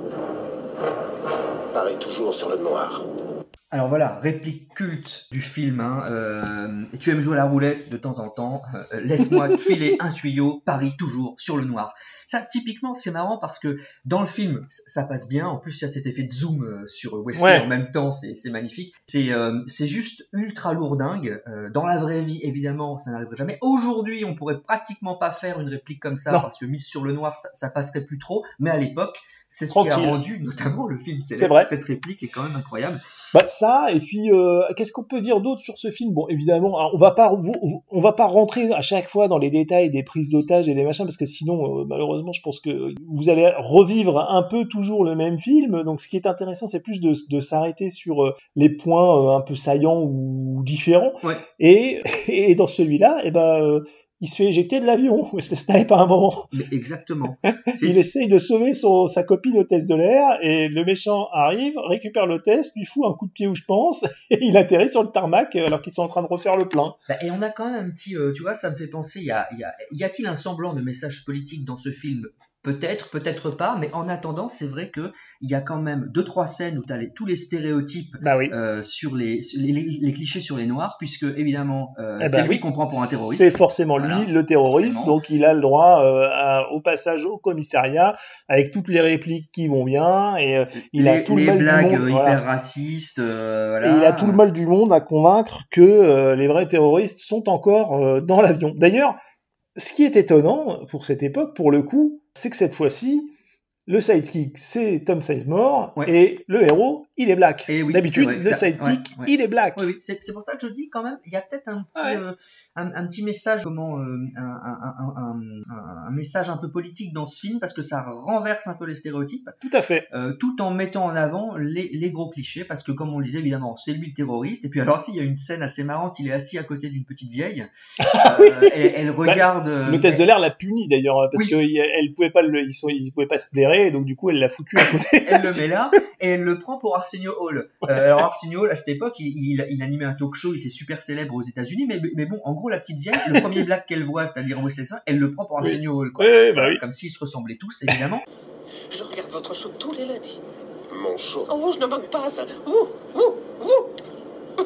[SPEAKER 4] Parie toujours sur le noir.
[SPEAKER 11] Alors voilà, réplique culte du film. Hein, euh, tu aimes jouer à la roulette de temps en temps. Euh, laisse-moi te filer un tuyau. Parie toujours sur le noir. Ça, typiquement, c'est marrant parce que dans le film, ça passe bien. En plus, il y a cet effet de zoom euh, sur Wesley ouais. en même temps. C'est, c'est magnifique. C'est, euh, c'est juste ultra lourdingue. Euh, dans la vraie vie, évidemment, ça n'arriverait jamais. Aujourd'hui, on pourrait pratiquement pas faire une réplique comme ça non. parce que mise sur le noir, ça, ça passerait plus trop. Mais à l'époque, c'est ce Tranquille. qui a rendu notamment le film célèbre. C'est vrai. Cette réplique est quand même incroyable.
[SPEAKER 10] Bah ça, et puis euh, qu'est-ce qu'on peut dire d'autre sur ce film? Bon, évidemment, alors, on va pas on va pas rentrer à chaque fois dans les détails des prises d'otages et des machins parce que sinon, euh, malheureusement, je pense que vous allez revivre un peu toujours le même film. Donc, ce qui est intéressant, c'est plus de, de s'arrêter sur euh, les points euh, un peu saillants ou différents.
[SPEAKER 11] Ouais.
[SPEAKER 10] Et, et dans celui-là, eh ben. Euh, il se fait éjecter de l'avion, Wesley Snipes à un moment.
[SPEAKER 11] Mais exactement.
[SPEAKER 10] C'est... Il essaye de sauver son, sa copine hôtesse de l'air, et le méchant arrive, récupère l'hôtesse, lui fout un coup de pied où je pense, et il atterrit sur le tarmac alors qu'ils sont en train de refaire le plein.
[SPEAKER 11] Bah, et on a quand même un petit, euh, tu vois, ça me fait penser, y, a, y, a, y a-t-il un semblant de message politique dans ce film ? Peut-être, peut-être pas, mais en attendant, c'est vrai que il y a quand même deux trois scènes où tu as les, tous les stéréotypes
[SPEAKER 10] bah oui.
[SPEAKER 11] euh, sur les, les, les, les clichés sur les noirs, puisque évidemment, euh, eh
[SPEAKER 10] c'est
[SPEAKER 11] bah
[SPEAKER 10] lui
[SPEAKER 11] oui. qu'on prend pour un terroriste.
[SPEAKER 10] C'est forcément lui, voilà. le terroriste, forcément. Donc il a le droit euh, à, au passage au commissariat avec toutes les répliques qui vont bien, et euh, il
[SPEAKER 11] les,
[SPEAKER 10] a tout
[SPEAKER 11] les
[SPEAKER 10] le mal
[SPEAKER 11] blagues
[SPEAKER 10] du monde,
[SPEAKER 11] hyper
[SPEAKER 10] voilà.
[SPEAKER 11] racistes, euh, voilà.
[SPEAKER 10] Et il a tout le mal du monde à convaincre que euh, les vrais terroristes sont encore euh, dans l'avion. D'ailleurs, ce qui est étonnant pour cette époque, pour le coup, c'est que cette fois-ci, le sidekick, c'est Tom Sizemore, ouais. et le héros, il est black.
[SPEAKER 11] Et oui,
[SPEAKER 10] d'habitude,
[SPEAKER 11] vrai,
[SPEAKER 10] le
[SPEAKER 11] ça,
[SPEAKER 10] sidekick,
[SPEAKER 11] ouais, ouais.
[SPEAKER 10] il est black.
[SPEAKER 11] Oui, oui. C'est, c'est pour ça que je dis quand même, il y a peut-être un petit,
[SPEAKER 10] ouais.
[SPEAKER 11] euh, un, un petit message, comment, euh, un, un, un, un, un message un peu politique dans ce film, parce que ça renverse un peu les stéréotypes.
[SPEAKER 10] Tout à fait.
[SPEAKER 11] Euh, tout en mettant en avant les, les gros clichés, parce que comme on le disait, évidemment, c'est lui le terroriste. Et puis alors, s'il y a une scène assez marrante, il est assis à côté d'une petite vieille. Euh,
[SPEAKER 10] oui.
[SPEAKER 11] elle, elle regarde.
[SPEAKER 10] Bah, l'hôtesse de l'air l'a puni d'ailleurs, parce
[SPEAKER 11] oui.
[SPEAKER 10] qu'elle pouvait pas le, ils sont, ils pouvaient pas se blairer, et donc du coup, elle l'a foutu à côté.
[SPEAKER 11] Elle le met là, et elle le prend pour Arsenio Hall. Euh, alors Arsenio Hall, à cette époque, il, il, il animait un talk show, il était super célèbre aux États-Unis, mais, mais bon, en gros, la petite vieille, le premier black qu'elle voit, c'est-à-dire Wesley Snipes, elle le prend pour Arsenio
[SPEAKER 10] oui.
[SPEAKER 11] Hall, quoi.
[SPEAKER 10] Oui, oui, bah oui.
[SPEAKER 11] Comme s'ils se ressemblaient tous, évidemment.
[SPEAKER 12] Je regarde votre show tous les lundis.
[SPEAKER 4] Mon show.
[SPEAKER 12] Oh, je ne manque pas à ça. Ouh, ouh, ouh.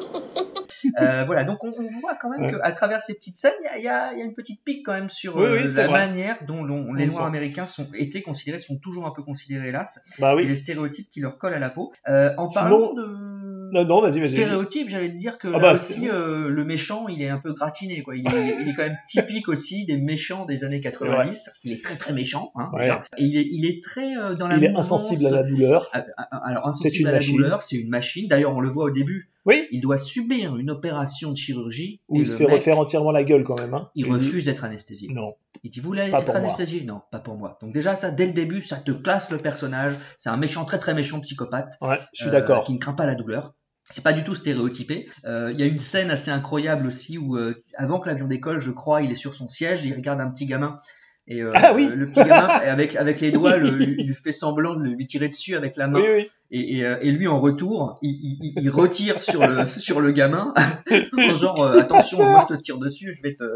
[SPEAKER 11] Euh, voilà, donc on, on voit quand même ouais. qu'à travers ces petites scènes, il y, y, y a une petite pique quand même sur
[SPEAKER 10] oui,
[SPEAKER 11] euh,
[SPEAKER 10] oui,
[SPEAKER 11] la
[SPEAKER 10] vrai.
[SPEAKER 11] manière dont l'on, les Noirs américains sont été considérés, sont toujours un peu considérés, hélas,
[SPEAKER 10] bah oui.
[SPEAKER 11] et les stéréotypes qui leur collent à la peau. Euh, en
[SPEAKER 10] Sinon...
[SPEAKER 11] parlant de
[SPEAKER 10] non, non, vas-y, vas-y.
[SPEAKER 11] stéréotypes, j'allais te dire que
[SPEAKER 10] ah
[SPEAKER 11] là
[SPEAKER 10] bah,
[SPEAKER 11] aussi, euh, le méchant, il est un peu gratiné, quoi. Il est, il est quand même typique aussi des méchants des années quatre-vingt-dix. Ouais. Il est très très méchant, hein,
[SPEAKER 10] ouais.
[SPEAKER 11] déjà. Et il est, il est très euh, dans la
[SPEAKER 10] Il est
[SPEAKER 11] mouvance.
[SPEAKER 10] insensible à la douleur.
[SPEAKER 11] Alors insensible à la
[SPEAKER 10] machine.
[SPEAKER 11] douleur, c'est une machine. D'ailleurs, on le voit au début.
[SPEAKER 10] Oui.
[SPEAKER 11] Il doit subir une opération de chirurgie.
[SPEAKER 10] Où il se fait mec, refaire entièrement la gueule quand même. Hein.
[SPEAKER 11] Il et refuse il... d'être anesthésié.
[SPEAKER 10] Non.
[SPEAKER 11] Il dit, vous voulez être anesthésié ? Non, pas pour moi. Donc déjà, ça, dès le début, ça te classe le personnage. C'est un méchant, très très méchant psychopathe.
[SPEAKER 10] Ouais, je suis
[SPEAKER 11] euh,
[SPEAKER 10] d'accord.
[SPEAKER 11] Qui ne craint pas la douleur. C'est pas du tout stéréotypé. Il euh, y a une scène assez incroyable aussi où, euh, avant que l'avion décolle, je crois, il est sur son siège et il regarde un petit gamin. Et euh,
[SPEAKER 10] ah oui.
[SPEAKER 11] euh, le petit gamin, avec, avec les doigts, le, lui, lui fait semblant de lui tirer dessus avec la main.
[SPEAKER 10] Oui, oui.
[SPEAKER 11] Et, et, et lui, en retour, il, il, il retire sur le, sur le gamin, en genre, euh, attention, moi je te tire dessus, je vais te,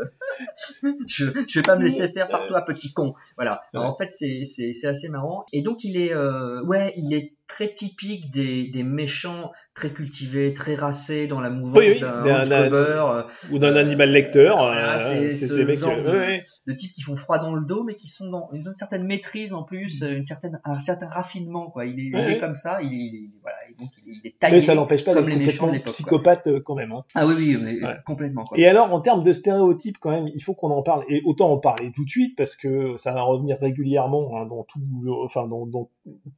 [SPEAKER 11] je, je vais pas me laisser faire par toi, petit con. Voilà. Alors, en fait, c'est, c'est, c'est assez marrant. Et donc, il est, euh, ouais, il est très typique des, des méchants très cultivés, très racés dans la mouvance oui, oui, d'un, d'un, d'un Gruber,
[SPEAKER 10] ou d'un euh, animal lecteur.
[SPEAKER 11] Voilà, c'est, c'est ce
[SPEAKER 10] mecs,
[SPEAKER 11] genre
[SPEAKER 10] euh,
[SPEAKER 11] de,
[SPEAKER 10] ouais.
[SPEAKER 11] de types qui font froid dans le dos, mais qui sont dans une, une certaine maîtrise en plus, une certaine, un certain raffinement, quoi. Il est, ouais, il est comme ça, il est, il est voilà, et donc il est, il est taillé.
[SPEAKER 10] Mais ça n'empêche pas
[SPEAKER 11] comme
[SPEAKER 10] d'être
[SPEAKER 11] les méchants de l'époque,
[SPEAKER 10] psychopathe
[SPEAKER 11] quoi.
[SPEAKER 10] quand même. Hein.
[SPEAKER 11] Ah oui, oui, mais ouais. complètement. Quoi.
[SPEAKER 10] Et alors, en termes de stéréotypes, quand même, il faut qu'on en parle. Et autant en parler tout de suite parce que ça va revenir régulièrement hein, dans tout, enfin dans, dans pas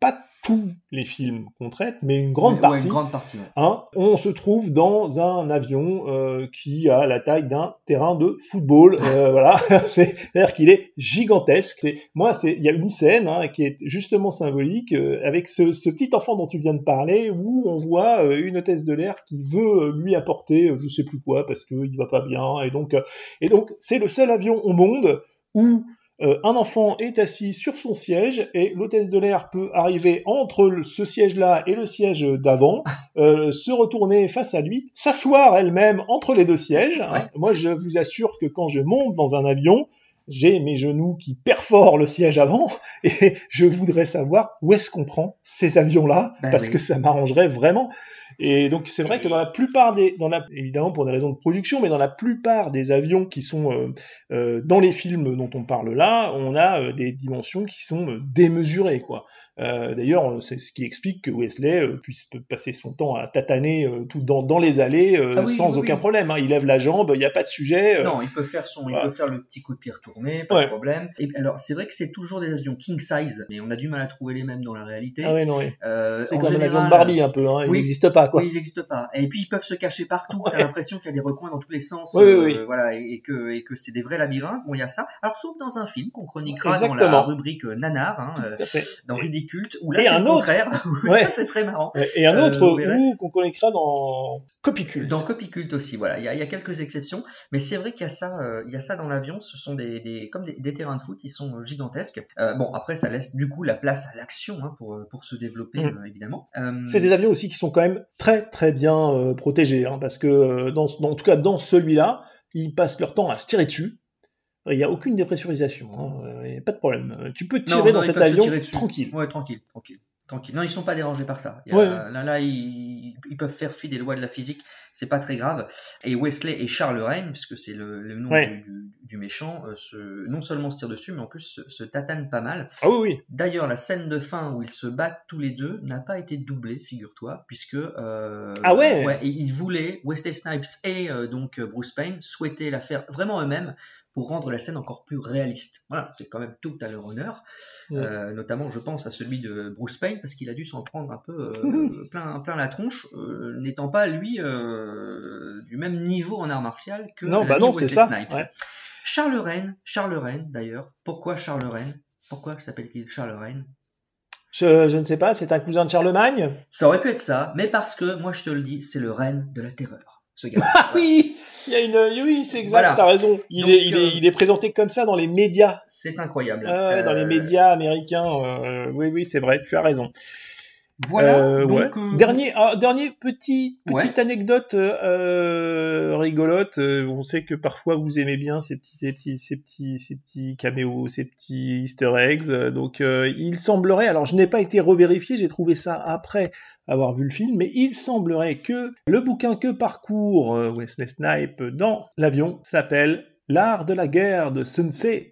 [SPEAKER 10] tous les films qu'on traite, mais une grande
[SPEAKER 11] ouais,
[SPEAKER 10] partie,
[SPEAKER 11] ouais, une grande partie ouais.
[SPEAKER 10] hein, on se trouve dans un avion euh, qui a la taille d'un terrain de football. Euh, voilà, c'est-à-dire qu'il est gigantesque. C'est, moi, c'est, il y a une scène hein, qui est justement symbolique euh, avec ce, ce petit enfant dont tu viens de parler, où on voit euh, une hôtesse de l'air qui veut lui apporter, euh, je sais plus quoi, parce qu'il va pas bien, et donc, euh, et donc, c'est le seul avion au monde où Euh, un enfant est assis sur son siège et l'hôtesse de l'air peut arriver entre le, ce siège-là et le siège d'avant, euh, se retourner face à lui, s'asseoir elle-même entre les deux sièges.
[SPEAKER 11] Ouais.
[SPEAKER 10] Hein. Moi, je vous assure que quand je monte dans un avion, j'ai mes genoux qui perforent le siège avant et je voudrais savoir où est-ce qu'on prend ces avions-là
[SPEAKER 11] ben
[SPEAKER 10] parce
[SPEAKER 11] oui.
[SPEAKER 10] que ça m'arrangerait vraiment. Et donc c'est vrai que dans la plupart des, dans la, évidemment pour des raisons de production, mais dans la plupart des avions qui sont euh, euh, dans les films dont on parle là, on a euh, des dimensions qui sont euh, démesurées, quoi. Euh, d'ailleurs, c'est ce qui explique que Wesley euh, puisse passer son temps à tataner euh, tout dans, dans les allées euh,
[SPEAKER 11] ah oui,
[SPEAKER 10] sans
[SPEAKER 11] oui,
[SPEAKER 10] aucun
[SPEAKER 11] oui.
[SPEAKER 10] problème. Hein. Il lève la jambe, il n'y a pas de sujet. Euh...
[SPEAKER 11] Non, il peut faire son,
[SPEAKER 10] voilà.
[SPEAKER 11] il peut faire le petit coup de pied retourné, pas
[SPEAKER 10] ouais.
[SPEAKER 11] de problème. Et alors, c'est vrai que c'est toujours des avions king size, mais on a du mal à trouver les mêmes dans la réalité.
[SPEAKER 10] Ah oui, non, oui.
[SPEAKER 11] Euh,
[SPEAKER 10] c'est comme un avion de Barbie un peu, hein. Il
[SPEAKER 11] oui,
[SPEAKER 10] n'existe pas, quoi.
[SPEAKER 11] Oui, ils n'existent pas. Et puis ils peuvent se cacher partout.
[SPEAKER 10] Ouais.
[SPEAKER 11] T'as l'impression qu'il y a des recoins dans tous les sens.
[SPEAKER 10] Oui,
[SPEAKER 11] euh,
[SPEAKER 10] oui, oui.
[SPEAKER 11] Voilà, et, et que et que c'est des vrais labyrinthes. Bon, il y a ça. Alors sauf dans un film qu'on chroniquera
[SPEAKER 10] Exactement.
[SPEAKER 11] dans la rubrique euh, nanar, hein, euh, dans Ridiculte, où là
[SPEAKER 10] et
[SPEAKER 11] c'est
[SPEAKER 10] un
[SPEAKER 11] le
[SPEAKER 10] autre.
[SPEAKER 11] contraire.
[SPEAKER 10] Ouais.
[SPEAKER 11] Ça, c'est très marrant.
[SPEAKER 10] Ouais. Et un autre
[SPEAKER 11] euh,
[SPEAKER 10] où qu'on connaîtra dans Copyculte.
[SPEAKER 11] Dans Copyculte aussi, voilà. Il y a, il y a quelques exceptions, mais c'est vrai qu'il y a ça, euh, il y a ça dans l'avion. Ce sont des, des comme des, des terrains de foot qui sont gigantesques. Euh, bon, après, ça laisse du coup la place à l'action hein, pour pour se développer mmh. euh, évidemment. Euh...
[SPEAKER 10] C'est des avions aussi qui sont quand même très très bien euh, protégés, hein, parce que euh, dans, dans en tout cas dans celui-là, ils passent leur temps à se tirer dessus. Il n'y a aucune dépressurisation, hein. Il n'y a pas de problème. Tu peux tirer
[SPEAKER 11] non, non,
[SPEAKER 10] dans cet avion tranquille.
[SPEAKER 11] Ouais, tranquille, tranquille. Tranquille. Non, ils sont pas dérangés par ça. Il y a,
[SPEAKER 10] ouais.
[SPEAKER 11] Là, là, ils, ils peuvent faire fi des lois de la physique. C'est pas très grave. Et Wesley et Charles Reine, puisque c'est le, le nom
[SPEAKER 10] ouais.
[SPEAKER 11] du, du, du méchant, euh, se, non seulement se tirent dessus, mais en plus se, se tatanent pas mal.
[SPEAKER 10] Ah oui, oui.
[SPEAKER 11] D'ailleurs, la scène de fin où ils se battent tous les deux n'a pas été doublée, figure-toi, puisque euh,
[SPEAKER 10] ah ouais.
[SPEAKER 11] ouais, ils voulaient, Wesley Snipes et euh, donc Bruce Payne souhaitaient la faire vraiment eux-mêmes pour rendre la scène encore plus réaliste. Voilà, c'est quand même tout à leur honneur. Ouais. Euh, notamment, je pense à celui de Bruce Payne, parce qu'il a dû s'en prendre un peu euh, plein, plein la tronche, euh, n'étant pas, lui, euh, du même niveau en art martial que
[SPEAKER 10] non, bah non,
[SPEAKER 11] Wesley
[SPEAKER 10] c'est ça.
[SPEAKER 11] Snipes. Ouais. Charles Reine, Charles Reine, d'ailleurs. Pourquoi Charles Reine ? Pourquoi s'appelle-t-il Charles Reine ?
[SPEAKER 10] je, je ne sais pas, c'est un cousin de Charlemagne ?
[SPEAKER 11] Ça aurait pu être ça, mais parce que, moi je te le dis, c'est le reine de la terreur, ce gars.
[SPEAKER 10] Ah oui ! Il y a une, oui, c'est exact, voilà. T'as raison. Il, Donc, est, il, euh, est, il est présenté comme ça dans les médias.
[SPEAKER 11] C'est incroyable.
[SPEAKER 10] Euh, dans euh... les médias américains. Euh, oui, oui, c'est vrai, tu as raison.
[SPEAKER 11] Voilà.
[SPEAKER 10] Euh,
[SPEAKER 11] donc,
[SPEAKER 10] ouais.
[SPEAKER 11] euh...
[SPEAKER 10] Dernier, ah, dernier petit, petite
[SPEAKER 11] ouais.
[SPEAKER 10] anecdote euh, rigolote. On sait que parfois vous aimez bien ces petits, ces petits, ces petits, ces petits caméos, ces petits Easter eggs. Donc, euh, il semblerait, alors je n'ai pas été revérifié, j'ai trouvé ça après avoir vu le film, mais il semblerait que le bouquin que parcourt euh, Wesley Snipes dans l'avion s'appelle L'art de la guerre de Sun Tse.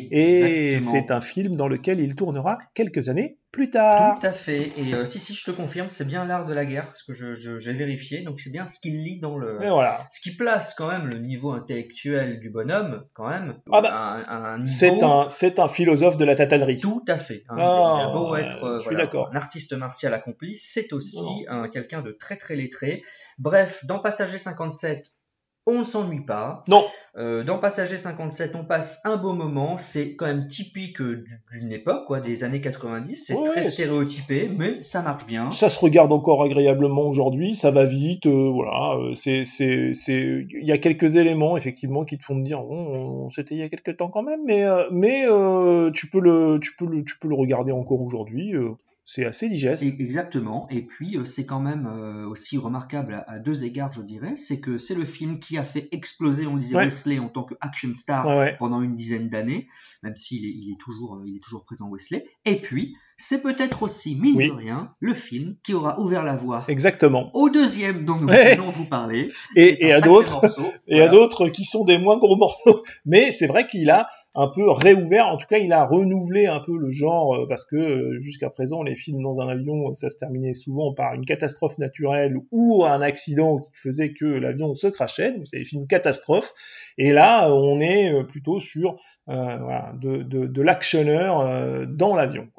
[SPEAKER 10] Et c'est un film dans lequel il tournera quelques années plus tard.
[SPEAKER 11] Tout à fait. Et euh, si, si, je te confirme, c'est bien l'art de la guerre, ce que je, je, j'ai vérifié. Donc c'est bien ce qu'il lit dans le...
[SPEAKER 10] Et voilà.
[SPEAKER 11] Ce qui place quand même le niveau intellectuel du bonhomme, quand même,
[SPEAKER 10] ah bah,
[SPEAKER 11] à un, un niveau...
[SPEAKER 10] C'est un, c'est un philosophe de la tatanerie.
[SPEAKER 11] Tout à fait. Hein.
[SPEAKER 10] Ah,
[SPEAKER 11] il a beau être
[SPEAKER 10] euh,
[SPEAKER 11] euh, voilà, un artiste martial accompli, c'est aussi un, quelqu'un de très très lettré. Bref, dans Passager cinquante-sept, on ne s'ennuie pas.
[SPEAKER 10] Non.
[SPEAKER 11] Euh, dans Passager cinquante-sept, on passe un beau moment. C'est quand même typique d'une époque, quoi, des années quatre-vingt-dix. C'est ouais, très stéréotypé, c'est... mais ça marche bien.
[SPEAKER 10] Ça se regarde encore agréablement aujourd'hui. Ça va vite. Euh, voilà. C'est, c'est, c'est. Il y a quelques éléments effectivement qui te font te dire, bon, c'était il y a quelques temps quand même, mais euh, mais euh, tu peux le, tu peux le, tu peux le regarder encore aujourd'hui. Euh. C'est assez digeste.
[SPEAKER 11] Exactement. Et puis, euh, c'est quand même euh, aussi remarquable à, à deux égards, je dirais. C'est que c'est le film qui a fait exploser, on disait, ouais. Wesley en tant que action star
[SPEAKER 10] ouais, ouais.
[SPEAKER 11] pendant une dizaine d'années, même s'il est, il est, toujours, euh, il est toujours présent, Wesley. Et puis, c'est peut-être aussi, mine oui. de rien, le film qui aura ouvert la voie
[SPEAKER 10] Exactement.
[SPEAKER 11] au deuxième dont nous
[SPEAKER 10] ouais.
[SPEAKER 11] allons vous parler.
[SPEAKER 10] Et, et à d'autres, et voilà. à d'autres qui sont des moins gros morceaux. Mais c'est vrai qu'il a un peu réouvert, en tout cas il a renouvelé un peu le genre, euh, parce que euh, jusqu'à présent les films dans un avion, ça se terminait souvent par une catastrophe naturelle ou un accident qui faisait que l'avion se crachait, donc c'est des films catastrophes, et là on est plutôt sur euh, voilà, de, de, de l'actionneur euh, dans l'avion, quoi.
[SPEAKER 11] Ce qui nous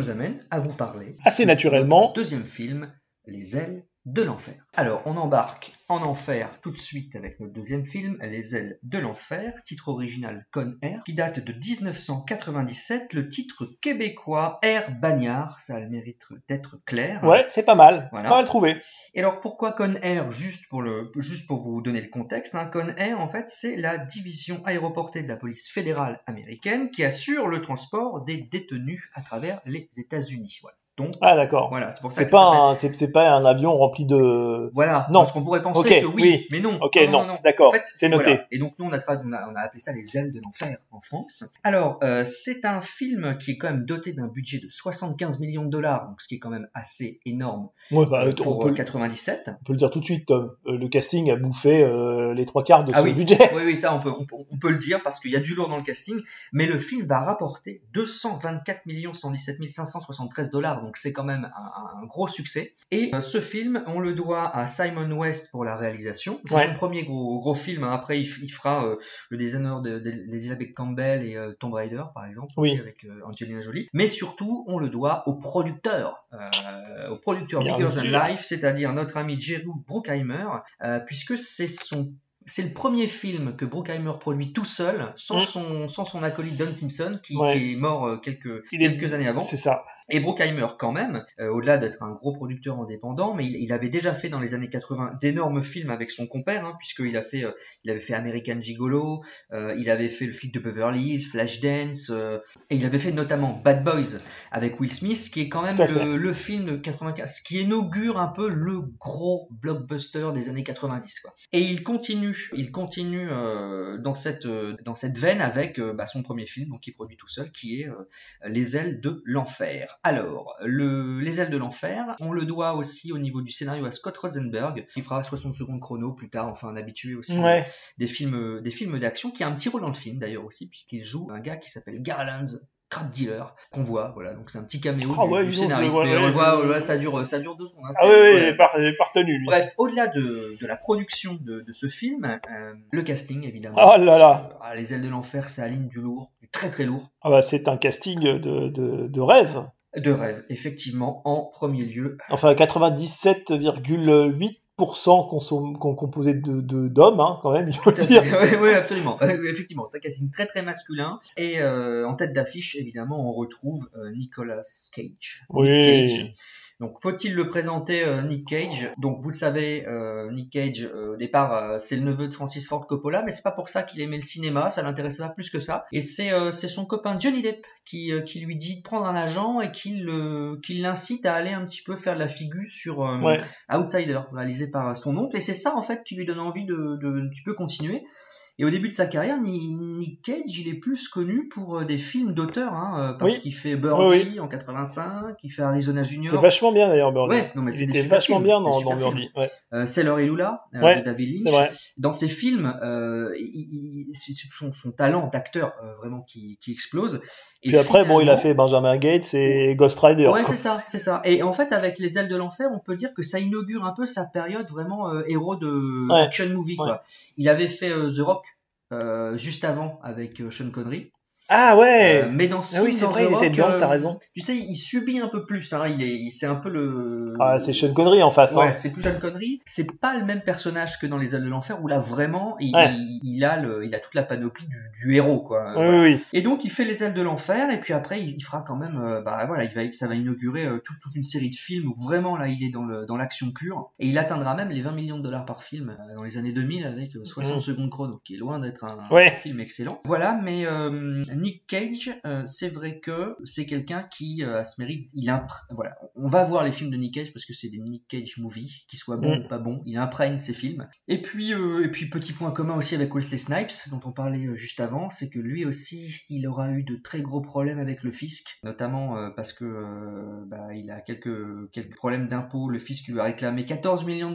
[SPEAKER 11] nous amène à vous parler
[SPEAKER 10] assez
[SPEAKER 11] de
[SPEAKER 10] naturellement
[SPEAKER 11] notre deuxième film, Les ailes de l'enfer. Alors, on embarque en enfer tout de suite avec notre deuxième film, Les ailes de l'enfer, titre original Con Air, qui date de dix-neuf cent quatre-vingt-dix-sept, le titre québécois Air Bagnard, ça a le mérite d'être clair.
[SPEAKER 10] Ouais, c'est pas mal,
[SPEAKER 11] voilà.
[SPEAKER 10] Pas mal trouvé.
[SPEAKER 11] Et alors, pourquoi Con Air, juste pour, le, juste pour vous donner le contexte, hein, Con Air, en fait, c'est la division aéroportée de la police fédérale américaine qui assure le transport des détenus à travers les États-Unis. Voilà. Donc,
[SPEAKER 10] ah d'accord.
[SPEAKER 11] Voilà, c'est pour ça
[SPEAKER 10] c'est
[SPEAKER 11] que
[SPEAKER 10] pas
[SPEAKER 11] ça
[SPEAKER 10] un, c'est, c'est pas un avion rempli de.
[SPEAKER 11] Voilà.
[SPEAKER 10] Non.
[SPEAKER 11] Parce qu'on pourrait penser
[SPEAKER 10] okay,
[SPEAKER 11] que oui,
[SPEAKER 10] oui,
[SPEAKER 11] mais non.
[SPEAKER 10] Ok,
[SPEAKER 11] non,
[SPEAKER 10] non,
[SPEAKER 11] non, non.
[SPEAKER 10] d'accord.
[SPEAKER 11] En fait,
[SPEAKER 10] c'est noté.
[SPEAKER 11] Voilà. Et donc nous on a, on a on a appelé ça les ailes de l'enfer en France. Alors euh, c'est un film qui est quand même doté d'un budget de soixante-quinze millions de dollars, donc ce qui est quand même assez énorme.
[SPEAKER 10] Ouais, bah,
[SPEAKER 11] euh, pour
[SPEAKER 10] on peut,
[SPEAKER 11] quatre-vingt-dix-sept.
[SPEAKER 10] On peut le dire tout de suite, Tom. Euh, le casting a bouffé euh, les trois quarts de
[SPEAKER 11] ah
[SPEAKER 10] ce
[SPEAKER 11] oui.
[SPEAKER 10] budget.
[SPEAKER 11] Oui, oui, ça on peut, on peut, on peut le dire parce qu'il y a du lourd dans le casting, mais le film va rapporter deux cent vingt-quatre millions cent dix-sept mille cinq cent soixante-treize dollars, donc c'est quand même un, un gros succès. Et euh, ce film, on le doit à Simon West pour la réalisation. C'est ouais. son premier gros, gros film. Hein. Après, il, il fera euh, le designer d'Elizabeth Campbell et euh, Tomb Raider, par exemple,
[SPEAKER 10] oui.
[SPEAKER 11] aussi avec euh, Angelina Jolie. Mais surtout, on le doit au producteur, euh, au producteur Bigger Than Life, c'est-à-dire notre ami Jerry Bruckheimer, euh, puisque c'est son C'est le premier film que Bruckheimer produit tout seul, sans, mmh. son, sans son acolyte Don Simpson, qui, ouais. qui est mort euh, quelques, quelques années avant.
[SPEAKER 10] C'est ça.
[SPEAKER 11] Et Bruckheimer, quand même, euh, au-delà d'être un gros producteur indépendant, mais il, il avait déjà fait dans les années quatre-vingts d'énormes films avec son compère, hein, puisqu'il a fait, euh, il avait fait American Gigolo, euh, il avait fait Le Flic de Beverly Hills, Flashdance, euh, et il avait fait notamment Bad Boys avec Will Smith, qui est quand même le, le film de quatre-vingt-quinze, qui inaugure un peu le gros blockbuster des années quatre-vingt-dix, quoi. Et il continue, il continue euh, dans cette euh, dans cette veine avec euh, bah, son premier film, donc qu'il produit tout seul, qui est euh, Les ailes de l'enfer. Alors, le, Les ailes de l'enfer, on le doit aussi au niveau du scénario à Scott Rosenberg, qui fera soixante secondes chrono plus tard, enfin un habitué aussi
[SPEAKER 10] ouais.
[SPEAKER 11] des films, des films d'action, qui a un petit rôle dans le film d'ailleurs aussi, puisqu'il joue un gars qui s'appelle Garland Crab Dealer, qu'on voit, voilà, donc c'est un petit caméo
[SPEAKER 10] oh,
[SPEAKER 11] du,
[SPEAKER 10] ouais,
[SPEAKER 11] du scénariste, mais on le voit, ouais, ça dure, ça dure deux secondes. Hein,
[SPEAKER 10] ah oui,
[SPEAKER 11] ouais,
[SPEAKER 10] il est, par, il est partenu, lui.
[SPEAKER 11] Bref, au-delà de, de la production de, de ce film, euh, le casting, évidemment.
[SPEAKER 10] Oh là là.
[SPEAKER 11] Euh, Les ailes de l'enfer, ça aligne du lourd, du très très lourd.
[SPEAKER 10] Ah bah, c'est un casting de, de, de rêve.
[SPEAKER 11] De rêve, effectivement, en premier lieu.
[SPEAKER 10] Enfin, quatre-vingt-dix-sept virgule huit pour cent qu'on composait de, de, d'hommes, hein, quand même, il faut le dire.
[SPEAKER 11] Oui, ouais, absolument. Euh, effectivement, c'est un casting très très masculin. Et euh, en tête d'affiche, évidemment, on retrouve euh, Nicolas Cage.
[SPEAKER 10] Oui.
[SPEAKER 11] Nick Cage. Donc, faut-il le présenter, euh, Nick Cage? Donc, vous le savez, euh, Nick Cage, euh, au départ, euh, c'est le neveu de Francis Ford Coppola, mais c'est pas pour ça qu'il aimait le cinéma, ça l'intéressait pas plus que ça. Et c'est euh, c'est son copain Johnny Depp qui, euh, qui lui dit de prendre un agent et qui euh, qui l'incite à aller un petit peu faire de la figure sur euh,
[SPEAKER 10] ouais.
[SPEAKER 11] Outsider, réalisé par son oncle. Et c'est ça, en fait, qui lui donne envie de, de, de un petit peu continuer. Et au début de sa carrière, Nick Cage, il est plus connu pour des films d'auteur, hein, parce oui. qu'il fait Birdie oui, oui. en quatre-vingt-cinq, il fait Arizona Junior.
[SPEAKER 10] C'était vachement bien d'ailleurs, Birdie.
[SPEAKER 11] Ouais, non, mais
[SPEAKER 10] il était vachement
[SPEAKER 11] films,
[SPEAKER 10] bien dans, dans Birdie. Ouais.
[SPEAKER 11] Euh, Sailor et Lula, euh,
[SPEAKER 10] ouais,
[SPEAKER 11] de David Lynch.
[SPEAKER 10] C'est vrai.
[SPEAKER 11] Dans ses films, euh, il, il, c'est son, son talent d'acteur euh, vraiment qui, qui explose.
[SPEAKER 10] Et puis après, bon, il a fait Benjamin Gates et Ghost Rider.
[SPEAKER 11] Ouais, c'est ça, c'est ça. Et en fait, avec Les ailes de l'enfer, on peut dire que ça inaugure un peu sa période vraiment euh, héros de
[SPEAKER 10] ouais.
[SPEAKER 11] action movie, quoi. Ouais. Il avait fait euh, The Rock. Euh, juste avant avec euh, Sean Connery.
[SPEAKER 10] Ah ouais.
[SPEAKER 11] Euh, mais dans ce
[SPEAKER 10] ah oui, c'est vrai, il était dedans, euh, t'as raison.
[SPEAKER 11] Tu sais, il subit un peu plus. Hein, il est, il, c'est un peu le.
[SPEAKER 10] Ah, c'est Sean Connery en face.
[SPEAKER 11] Ouais,
[SPEAKER 10] hein.
[SPEAKER 11] c'est plus Sean Connery. C'est pas le même personnage que dans Les ailes de l'enfer où là vraiment, il,
[SPEAKER 10] ouais.
[SPEAKER 11] il, il a le, il a toute la panoplie du, du héros, quoi.
[SPEAKER 10] Oui,
[SPEAKER 11] voilà.
[SPEAKER 10] oui.
[SPEAKER 11] Et donc il fait Les ailes de l'enfer et puis après il, il fera quand même, euh, bah voilà, il va, ça va inaugurer euh, toute, toute une série de films où vraiment là il est dans le, dans l'action pure et il atteindra même les vingt millions de dollars par film euh, dans les années deux mille avec euh, soixante mmh. secondes chrono, qui est loin d'être un,
[SPEAKER 10] ouais.
[SPEAKER 11] un film excellent. Voilà, mais euh, Nick Cage. Euh, c'est vrai que c'est quelqu'un qui euh, a ce mérite. Il impr... voilà, on va voir les films de Nick Cage parce que c'est des Nick Cage movies, qu'ils soient bons mmh. ou pas bons. Il imprègne ses films. Et puis, euh, et puis petit point commun aussi avec Wesley Snipes, dont on parlait euh, juste avant, c'est que lui aussi, il aura eu de très gros problèmes avec le fisc, notamment euh, parce que euh, bah, il a quelques quelques problèmes d'impôts. Le fisc lui a réclamé quatorze millions de dollars.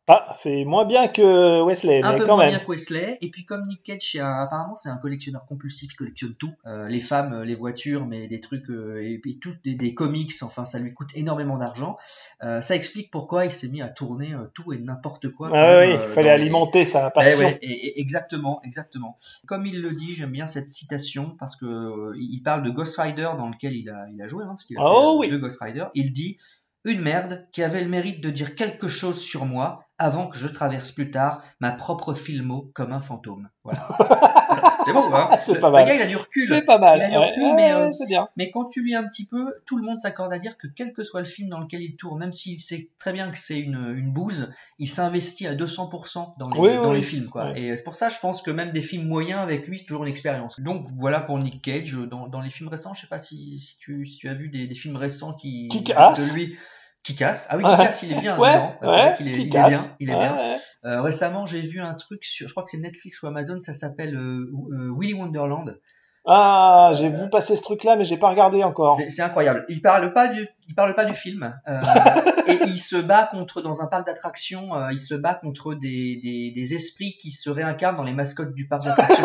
[SPEAKER 10] Ah, fait moins bien que Wesley,
[SPEAKER 11] un
[SPEAKER 10] mais
[SPEAKER 11] peu
[SPEAKER 10] quand
[SPEAKER 11] moins
[SPEAKER 10] même.
[SPEAKER 11] bien que Wesley. Et puis comme Nick Cage, a, apparemment c'est un collectionneur compulsif, il collectionne tout, euh, les femmes, les voitures, mais des trucs euh, et puis tout des, des comics. Enfin, ça lui coûte énormément d'argent. Euh, ça explique pourquoi il s'est mis à tourner euh, tout et n'importe quoi.
[SPEAKER 10] Ah
[SPEAKER 11] même,
[SPEAKER 10] oui, il
[SPEAKER 11] euh,
[SPEAKER 10] fallait
[SPEAKER 11] dans
[SPEAKER 10] alimenter
[SPEAKER 11] les...
[SPEAKER 10] sa passion.
[SPEAKER 11] Eh ouais, et, et, exactement, exactement. Comme il le dit, j'aime bien cette citation parce que euh, il parle de Ghost Rider dans lequel il a, il a joué, hein, parce qu'il a
[SPEAKER 10] oh,
[SPEAKER 11] fait
[SPEAKER 10] oui.
[SPEAKER 11] deux Ghost Rider. Il dit une merde qui avait le mérite de dire quelque chose sur moi avant que je traverse plus tard ma propre filmo comme un fantôme. Voilà. C'est beau, hein.
[SPEAKER 10] C'est
[SPEAKER 11] le,
[SPEAKER 10] pas mal.
[SPEAKER 11] Le gars, il a du recul.
[SPEAKER 10] C'est pas mal.
[SPEAKER 11] Il a du recul,
[SPEAKER 10] ouais,
[SPEAKER 11] mais, euh,
[SPEAKER 10] ouais, c'est bien.
[SPEAKER 11] mais quand tu lis un petit peu, tout le monde s'accorde à dire que quel que soit le film dans lequel il tourne, même s'il sait très bien que c'est une, une bouse, il s'investit à deux cents pour cent dans les,
[SPEAKER 10] oui,
[SPEAKER 11] dans
[SPEAKER 10] oui,
[SPEAKER 11] les films, quoi.
[SPEAKER 10] Oui.
[SPEAKER 11] Et c'est pour ça, je pense que même des films moyens avec lui, c'est toujours une expérience. Donc voilà pour Nick Cage. Dans, dans les films récents, je sais pas si, si, tu, si tu as vu des, des films récents qui,
[SPEAKER 10] qui cassent.
[SPEAKER 11] de lui. Qui casse. Ah oui, qui casse, il est bien.
[SPEAKER 10] ouais,
[SPEAKER 11] dedans.
[SPEAKER 10] ouais,
[SPEAKER 11] il est,
[SPEAKER 10] qui
[SPEAKER 11] il
[SPEAKER 10] casse.
[SPEAKER 11] est bien. Il est
[SPEAKER 10] ouais,
[SPEAKER 11] bien.
[SPEAKER 10] Ouais.
[SPEAKER 11] Euh, récemment, j'ai vu un truc sur, je crois que c'est Netflix ou Amazon, ça s'appelle euh, euh, Willy Wonderland.
[SPEAKER 10] Ah, j'ai euh, vu passer ce truc-là, mais j'ai pas regardé encore.
[SPEAKER 11] C'est, c'est incroyable. Il parle pas du, il parle pas du film. Euh, et il se bat contre, dans un parc d'attractions, euh, il se bat contre des, des, des esprits qui se réincarnent dans les mascottes du parc d'attractions.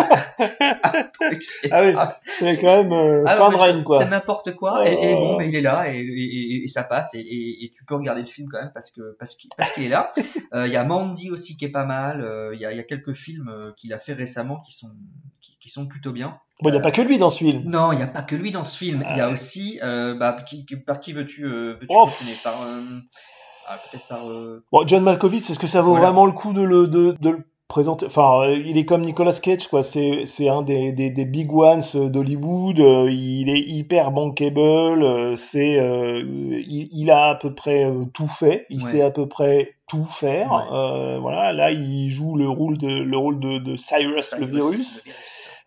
[SPEAKER 10] Ah oui, c'est quand même euh, ah fin de règne, quoi.
[SPEAKER 11] C'est n'importe quoi. Oh. Et, et bon, mais il est là et, et, et ça passe et, et, et tu peux regarder le film quand même parce que parce qu'il, parce qu'il est là. Il euh, y a Mandy aussi qui est pas mal. Il euh, y, a, y a quelques films euh, qu'il a fait récemment qui sont qui, qui sont plutôt bien.
[SPEAKER 10] Bon, il n'y a euh, pas que lui dans ce film.
[SPEAKER 11] Non, il n'y a pas que lui dans ce film. Il ah, y a aussi, euh, bah, qui, qui, par qui veux-tu, euh, veux-tu
[SPEAKER 10] oh.
[SPEAKER 11] continuer par, euh, ah, peut-être par. Euh...
[SPEAKER 10] Bon, John Malkovich, est-ce que ça vaut voilà. vraiment le coup de le de, de le présenter? Enfin, il est comme Nicolas Cage, quoi. C'est c'est un des des, des big ones d'Hollywood. Il est hyper bankable. C'est euh, il, il a à peu près tout fait. Il ouais. sait à peu près tout faire. Ouais. Euh, voilà. Là, il joue le rôle de le rôle de, de Cyrus, Cyrus le virus. Le virus.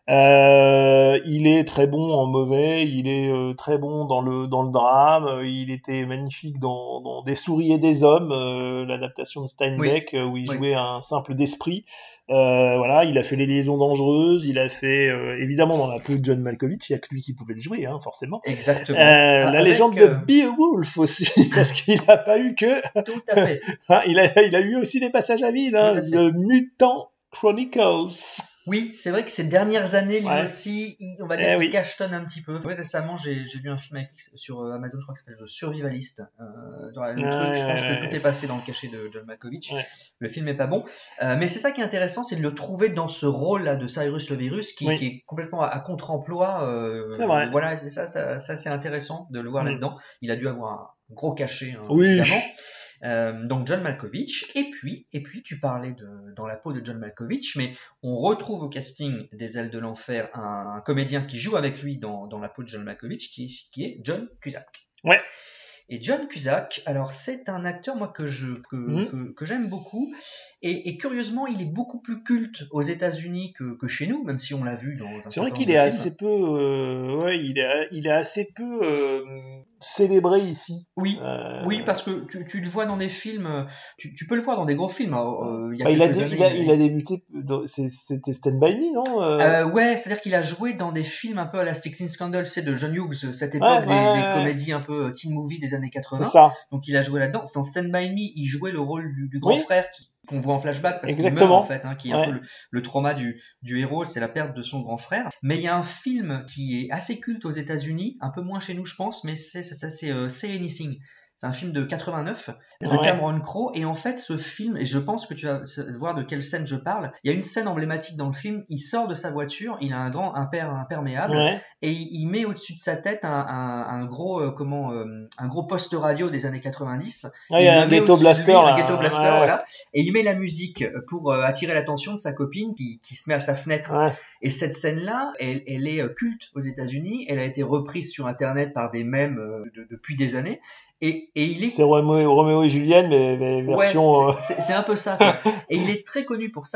[SPEAKER 10] Euh, il est très bon en mauvais, il est euh, très bon dans le dans le drame, euh, il était magnifique dans, dans Des souris et des hommes, euh, l'adaptation de Steinbeck, oui. euh, où il oui. jouait un simple d'esprit. Euh, voilà, il a fait Les liaisons dangereuses, il a fait euh, évidemment dans la peau de John Malkovich, il y a que lui qui pouvait le jouer, hein, forcément.
[SPEAKER 11] Exactement.
[SPEAKER 10] Euh,
[SPEAKER 11] ah,
[SPEAKER 10] la
[SPEAKER 11] avec,
[SPEAKER 10] légende
[SPEAKER 11] euh...
[SPEAKER 10] de Beowulf aussi, parce qu'il n'a pas eu que.
[SPEAKER 11] Tout à fait.
[SPEAKER 10] hein, il a il a eu aussi des passages à vide, hein, de Mutant Chronicles.
[SPEAKER 11] Oui, c'est vrai que ces dernières années, lui
[SPEAKER 10] ouais.
[SPEAKER 11] aussi, il, on va dire
[SPEAKER 10] eh
[SPEAKER 11] qu'il
[SPEAKER 10] oui.
[SPEAKER 11] cachetonne un petit peu. Oui, récemment, j'ai, j'ai vu un film avec, sur Amazon, je crois que ça s'appelle The Survivalist. Euh, le ouais, truc, je pense
[SPEAKER 10] ouais.
[SPEAKER 11] que tout est passé dans le cachet de John Malkovich.
[SPEAKER 10] Ouais.
[SPEAKER 11] Le film est pas bon. Euh, mais c'est ça qui est intéressant, c'est de le trouver dans ce rôle-là de Cyrus le virus, qui, oui. qui est complètement à, à contre-emploi. Euh,
[SPEAKER 10] c'est vrai.
[SPEAKER 11] Voilà, c'est ça, ça, ça, c'est intéressant de le voir mmh. là-dedans. Il a dû avoir un gros cachet, hein,
[SPEAKER 10] oui.
[SPEAKER 11] évidemment. Euh, donc John Malkovich, et puis, et puis tu parlais de Dans la peau de John Malkovich, mais on retrouve au casting des Ailes de l'Enfer un, un comédien qui joue avec lui dans, dans la peau de John Malkovich, qui, qui est John Cusack.
[SPEAKER 10] Ouais.
[SPEAKER 11] Et John Cusack, alors c'est un acteur moi que je que, mmh. que, que j'aime beaucoup, et, et curieusement il est beaucoup plus culte aux États-Unis que, que chez nous, même si on l'a vu dans un
[SPEAKER 10] c'est vrai qu'il est films. assez peu, euh, ouais, il est il est assez peu euh, célébré ici.
[SPEAKER 11] Oui,
[SPEAKER 10] euh...
[SPEAKER 11] oui, parce que tu, tu le vois dans des films, tu, tu peux le voir dans des gros films. Euh, il, y a
[SPEAKER 10] bah, il, a
[SPEAKER 11] dé,
[SPEAKER 10] années,
[SPEAKER 11] il, a,
[SPEAKER 10] il a débuté, dans, c'était Stand By Me, non
[SPEAKER 11] euh... Euh, Ouais, c'est-à-dire qu'il a joué dans des films un peu à la Sixteen Scandal, c'est de John Hughes, cette époque
[SPEAKER 10] ouais,
[SPEAKER 11] des,
[SPEAKER 10] ouais,
[SPEAKER 11] des
[SPEAKER 10] ouais.
[SPEAKER 11] comédies un peu teen movie des années quatre-vingts.
[SPEAKER 10] C'est ça.
[SPEAKER 11] Donc il a joué là-dedans. Dans Stand By Me, il jouait le rôle du, du grand
[SPEAKER 10] oui.
[SPEAKER 11] frère qui qu'on voit en flashback parce
[SPEAKER 10] Exactement.
[SPEAKER 11] qu'il meurt en fait, hein, qui est
[SPEAKER 10] ouais.
[SPEAKER 11] un peu le, le trauma du, du héros, c'est la perte de son grand frère. Mais il y a un film qui est assez culte aux États-Unis, un peu moins chez nous je pense, mais c'est ça, ça c'est euh, Say Anything. C'est un film de quatre-vingt-neuf de ouais. Cameron Crowe, et en fait ce film, et je pense que tu vas voir de quelle scène je parle, il y a une scène emblématique dans le film, il sort de sa voiture, il a un grand imper, imperméable,
[SPEAKER 10] ouais.
[SPEAKER 11] et il, il met au-dessus de sa tête un, un, un gros euh, comment euh, un gros poste radio des années quatre-vingt-dix.
[SPEAKER 10] Ah, il y a un ghetto blaster,
[SPEAKER 11] lui,
[SPEAKER 10] là.
[SPEAKER 11] un ghetto blaster,
[SPEAKER 10] ouais.
[SPEAKER 11] voilà, et il met la musique pour euh, attirer l'attention de sa copine qui, qui se met à sa fenêtre.
[SPEAKER 10] Ouais.
[SPEAKER 11] Et cette scène-là, elle, elle est culte aux États-Unis, elle a été reprise sur Internet par des mèmes euh, de, depuis des années. Et, et il est...
[SPEAKER 10] C'est Roméo, Roméo et Julienne, mais, mais version...
[SPEAKER 11] Ouais, c'est, c'est, c'est un peu ça, quoi. Et il est très connu pour ça.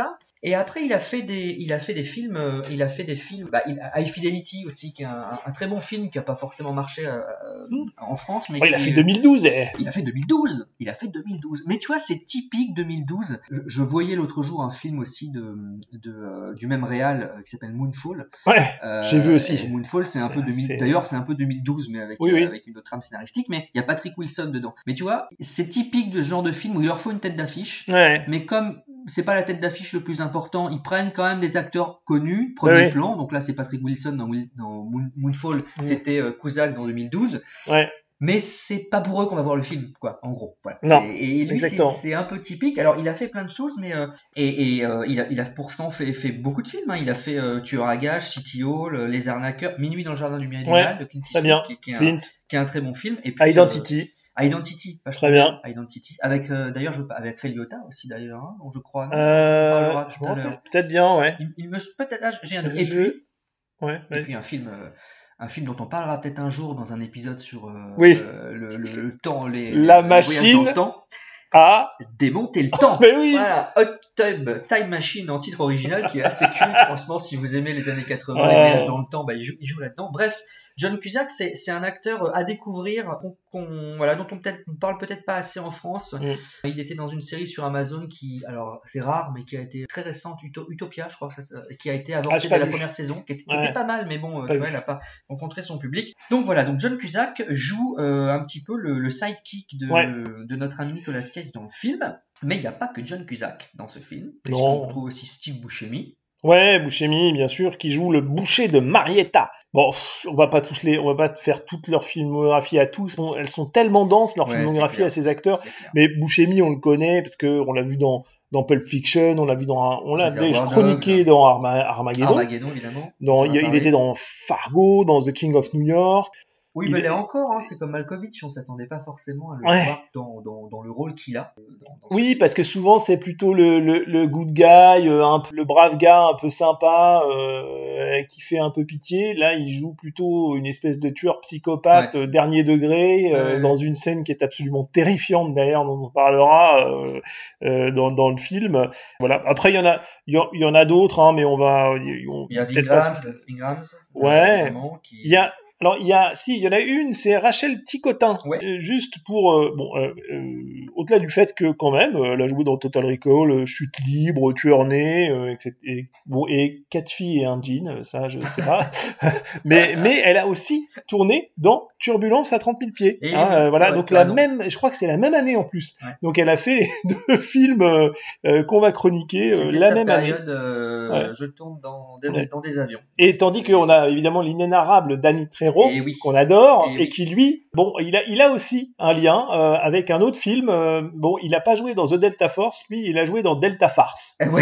[SPEAKER 11] Et après, il a fait des, il a fait des films, euh, il a fait des films, bah, il, High Fidelity aussi, qui est un, un très bon film qui a pas forcément marché euh, mmh. en France, mais
[SPEAKER 10] oh,
[SPEAKER 11] qui,
[SPEAKER 10] il a fait deux mille douze. Eh.
[SPEAKER 11] Il a fait deux mille douze. Il a fait deux mille douze. Mais tu vois, c'est typique deux mille douze. Je, je voyais l'autre jour un film aussi de, de euh, du même réal euh, qui s'appelle Moonfall.
[SPEAKER 10] Ouais.
[SPEAKER 11] Euh,
[SPEAKER 10] j'ai vu aussi.
[SPEAKER 11] Moonfall, c'est un peu deux mille.
[SPEAKER 10] C'est...
[SPEAKER 11] D'ailleurs, c'est un peu deux mille douze, mais avec
[SPEAKER 10] oui,
[SPEAKER 11] euh,
[SPEAKER 10] oui.
[SPEAKER 11] avec une autre trame scénaristique. Mais il y a Patrick Wilson dedans. Mais tu vois, c'est typique de ce genre de film où il leur faut une tête d'affiche.
[SPEAKER 10] Ouais.
[SPEAKER 11] Mais comme c'est pas la tête d'affiche le plus important, ils prennent quand même des acteurs connus, premier
[SPEAKER 10] oui.
[SPEAKER 11] plan. Donc là, c'est Patrick Wilson dans, dans Moon, Moonfall, mmh. c'était euh, Cusack dans deux mille douze.
[SPEAKER 10] Ouais.
[SPEAKER 11] Mais c'est pas pour eux qu'on va voir le film, quoi, en gros. Voilà.
[SPEAKER 10] Non,
[SPEAKER 11] c'est, et lui, c'est, c'est un peu typique. Alors, il a fait plein de choses, mais euh, et, et euh, il, a, il a pourtant fait, fait beaucoup de films. Hein. Il a fait euh, Tueur à gages, City Hall, Les Arnaqueurs, Minuit dans le jardin du bien et du
[SPEAKER 10] ouais,
[SPEAKER 11] mal de Clint
[SPEAKER 10] Eastwood, bien.
[SPEAKER 11] Qui, qui, est
[SPEAKER 10] Clint.
[SPEAKER 11] Un, qui est un très bon film. Et puis,
[SPEAKER 10] Identity.
[SPEAKER 11] Euh, Identity, pas
[SPEAKER 10] très bien.
[SPEAKER 11] Identity, avec euh, d'ailleurs je, avec Ray Liotta aussi d'ailleurs, hein, dont je crois.
[SPEAKER 10] Euh, tout à l'heure. Peut-être bien, ouais.
[SPEAKER 11] Il, il me peut-être là, j'ai un.
[SPEAKER 10] Et puis, ouais,
[SPEAKER 11] et ouais. puis un film. Euh, Un film dont on parlera peut-être un jour dans un épisode sur euh,
[SPEAKER 10] oui.
[SPEAKER 11] euh, le, le, le temps, les,
[SPEAKER 10] la
[SPEAKER 11] les
[SPEAKER 10] machine
[SPEAKER 11] dans le temps.
[SPEAKER 10] à
[SPEAKER 11] démonter le temps.
[SPEAKER 10] Mais oui.
[SPEAKER 11] Voilà, Hot Tub Time Machine en titre original qui est assez culte. Franchement, si vous aimez les années quatre-vingts, oh. les voyages dans le temps, bah il joue, il joue là-dedans. Bref, John Cusack, c'est, c'est un acteur à découvrir, qu'on, qu'on, voilà, dont on peut-être, on parle peut-être pas assez en France. Mm. Il était dans une série sur Amazon qui, alors c'est rare, mais qui a été très récente, Utopia, je crois, ça, ça, qui a été avortée ah, dès la première saison, qui était, qui ouais. était pas mal, mais bon, euh, tu vois, elle a pas rencontré son public. Donc voilà, donc John Cusack joue euh, un petit peu le, le sidekick de, ouais. de notre ami Nicolas Cage dans le film. Mais il n'y a pas que John Cusack dans ce film, puisqu'on trouve aussi Steve Buscemi.
[SPEAKER 10] Ouais, Buscemi, bien sûr, qui joue le boucher de Marietta. Bon, on va pas tous les, on va pas faire toute leur filmographie à tous. Bon, elles sont tellement denses leur ouais, filmographie à ces acteurs. Mais Buscemi, on le connaît parce que on l'a vu dans dans Pulp Fiction, on l'a vu dans, on l'a chroniqué dans Arma, Armageddon.
[SPEAKER 11] Armageddon, évidemment.
[SPEAKER 10] Dans, il, il était dans Fargo, dans The King of New York.
[SPEAKER 11] Oui, mais il... là encore, hein, c'est comme Malkovich, on s'attendait pas forcément à le ouais. voir dans, dans, dans le rôle qu'il a. Dans, dans
[SPEAKER 10] oui, parce que souvent c'est plutôt le, le, le good guy, un peu, le brave gars un peu sympa, euh, qui fait un peu pitié. Là, il joue plutôt une espèce de tueur psychopathe, ouais. euh, dernier degré, euh, ouais. dans une scène qui est absolument terrifiante d'ailleurs, dont on parlera euh, euh, dans, dans le film. Voilà. Après, il y en a, il y, y en a d'autres, hein, mais on va. On,
[SPEAKER 11] il y a Ingrams, Ingrams.
[SPEAKER 10] Ouais. Qui... Il y a. Alors il y a, si il y en a une, c'est Rachel Ticotin,
[SPEAKER 11] ouais.
[SPEAKER 10] euh, juste pour euh, bon, euh, euh, au-delà du fait que quand même, euh, elle a joué dans Total Recall, euh, Chute libre, Tueur né, euh, et cetera. Et, bon et Quatre filles et un jean, ça je sais pas, mais mais elle a aussi tourné dans Turbulence à trente mille pieds, et hein, oui, euh, voilà, donc la même, je crois que c'est la même année en plus, ouais. donc elle a fait les deux films euh, euh, qu'on va chroniquer euh, la même
[SPEAKER 11] période,
[SPEAKER 10] année.
[SPEAKER 11] Euh, ouais. Je tourne dans des, ouais. dans des avions.
[SPEAKER 10] Et tandis qu'on a évidemment l'inénarrable Danny Trejo.
[SPEAKER 11] Et oui.
[SPEAKER 10] qu'on adore
[SPEAKER 11] et,
[SPEAKER 10] et
[SPEAKER 11] oui.
[SPEAKER 10] qui lui, bon, il a, il a aussi un lien euh, avec un autre film. Euh, bon, il a pas joué dans The Delta Force, lui, il a joué dans Delta Farce.
[SPEAKER 11] Eh oui.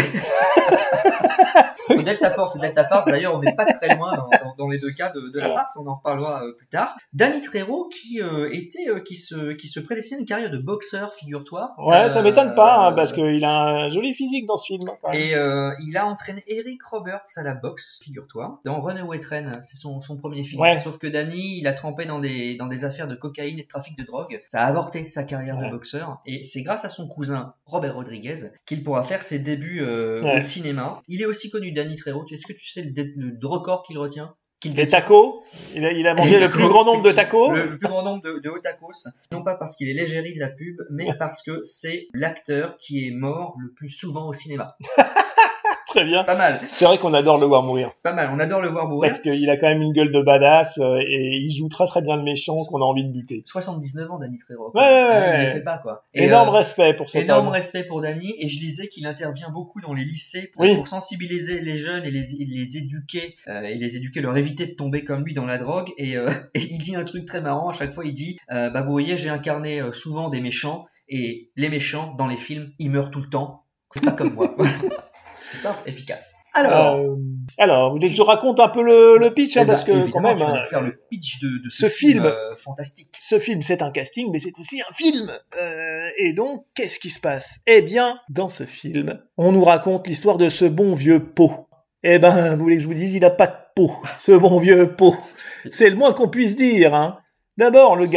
[SPEAKER 11] Delta Force et Delta Farce, d'ailleurs, on n'est pas très loin dans, dans, dans les deux cas de, de la farce, on en reparlera euh, plus tard. Danny Trejo qui euh, était, euh, qui se, qui se prédestinait une carrière de boxeur, figure-toi.
[SPEAKER 10] Ouais, euh, ça m'étonne pas, hein,
[SPEAKER 11] euh,
[SPEAKER 10] parce qu'il a un joli physique dans ce film.
[SPEAKER 11] Et euh, il a entraîné Eric Roberts à la boxe, figure-toi, dans Runaway Train, c'est son, son premier film.
[SPEAKER 10] Ouais.
[SPEAKER 11] Sauf que Danny, il a trempé dans des, dans des affaires de cocaïne et de trafic de drogue. Ça a avorté sa carrière ouais. de boxeur. Et c'est grâce à son cousin, Robert Rodriguez, qu'il pourra faire ses débuts euh, ouais. au cinéma. Il est aussi connu, Danny Trejo. Est-ce que tu sais le, le, le record qu'il retient?
[SPEAKER 10] Les tacos, il a, il a mangé le plus grand nombre de tacos.
[SPEAKER 11] Le, le plus grand nombre de, de hauts tacos. Non pas parce qu'il est l'égérie de la pub, mais parce que c'est l'acteur qui est mort le plus souvent au cinéma.
[SPEAKER 10] Très bien.
[SPEAKER 11] Pas mal.
[SPEAKER 10] C'est vrai qu'on adore le voir mourir.
[SPEAKER 11] Pas mal, on adore le voir mourir.
[SPEAKER 10] Parce qu'il a quand même une gueule de badass euh, et il joue très très bien le méchant qu'on a envie de buter.
[SPEAKER 11] soixante-dix-neuf ans, Danny Trejo.
[SPEAKER 10] Ouais, ouais, ouais.
[SPEAKER 11] Il ne fait pas, quoi. Et
[SPEAKER 10] énorme
[SPEAKER 11] euh,
[SPEAKER 10] respect pour cet
[SPEAKER 11] Énorme
[SPEAKER 10] homme.
[SPEAKER 11] respect pour Danny, et je disais qu'il intervient beaucoup dans les lycées pour,
[SPEAKER 10] oui.
[SPEAKER 11] pour sensibiliser les jeunes et les, les éduquer, euh, et les éduquer, leur éviter de tomber comme lui dans la drogue. Et, euh, et il dit un truc très marrant, à chaque fois il dit, euh, bah vous voyez, j'ai incarné euh, souvent des méchants, et les méchants, dans les films, ils meurent tout le temps. Pas comme moi. C'est simple, efficace. Alors,
[SPEAKER 10] euh, alors, vous voulez que je raconte un peu le, le pitch, hein, parce que quand même,
[SPEAKER 11] tu vas
[SPEAKER 10] hein,
[SPEAKER 11] nous faire le pitch de, de ce,
[SPEAKER 10] ce film,
[SPEAKER 11] film euh, fantastique.
[SPEAKER 10] Ce film, c'est un casting, mais c'est aussi un film. Euh, et donc, qu'est-ce qui se passe? Eh bien, dans ce film, on nous raconte l'histoire de ce bon vieux Poe. Eh ben, vous voulez que je vous dise, il a pas de peau, ce bon vieux Poe. C'est le moins qu'on puisse dire. Hein. D'abord, le gars,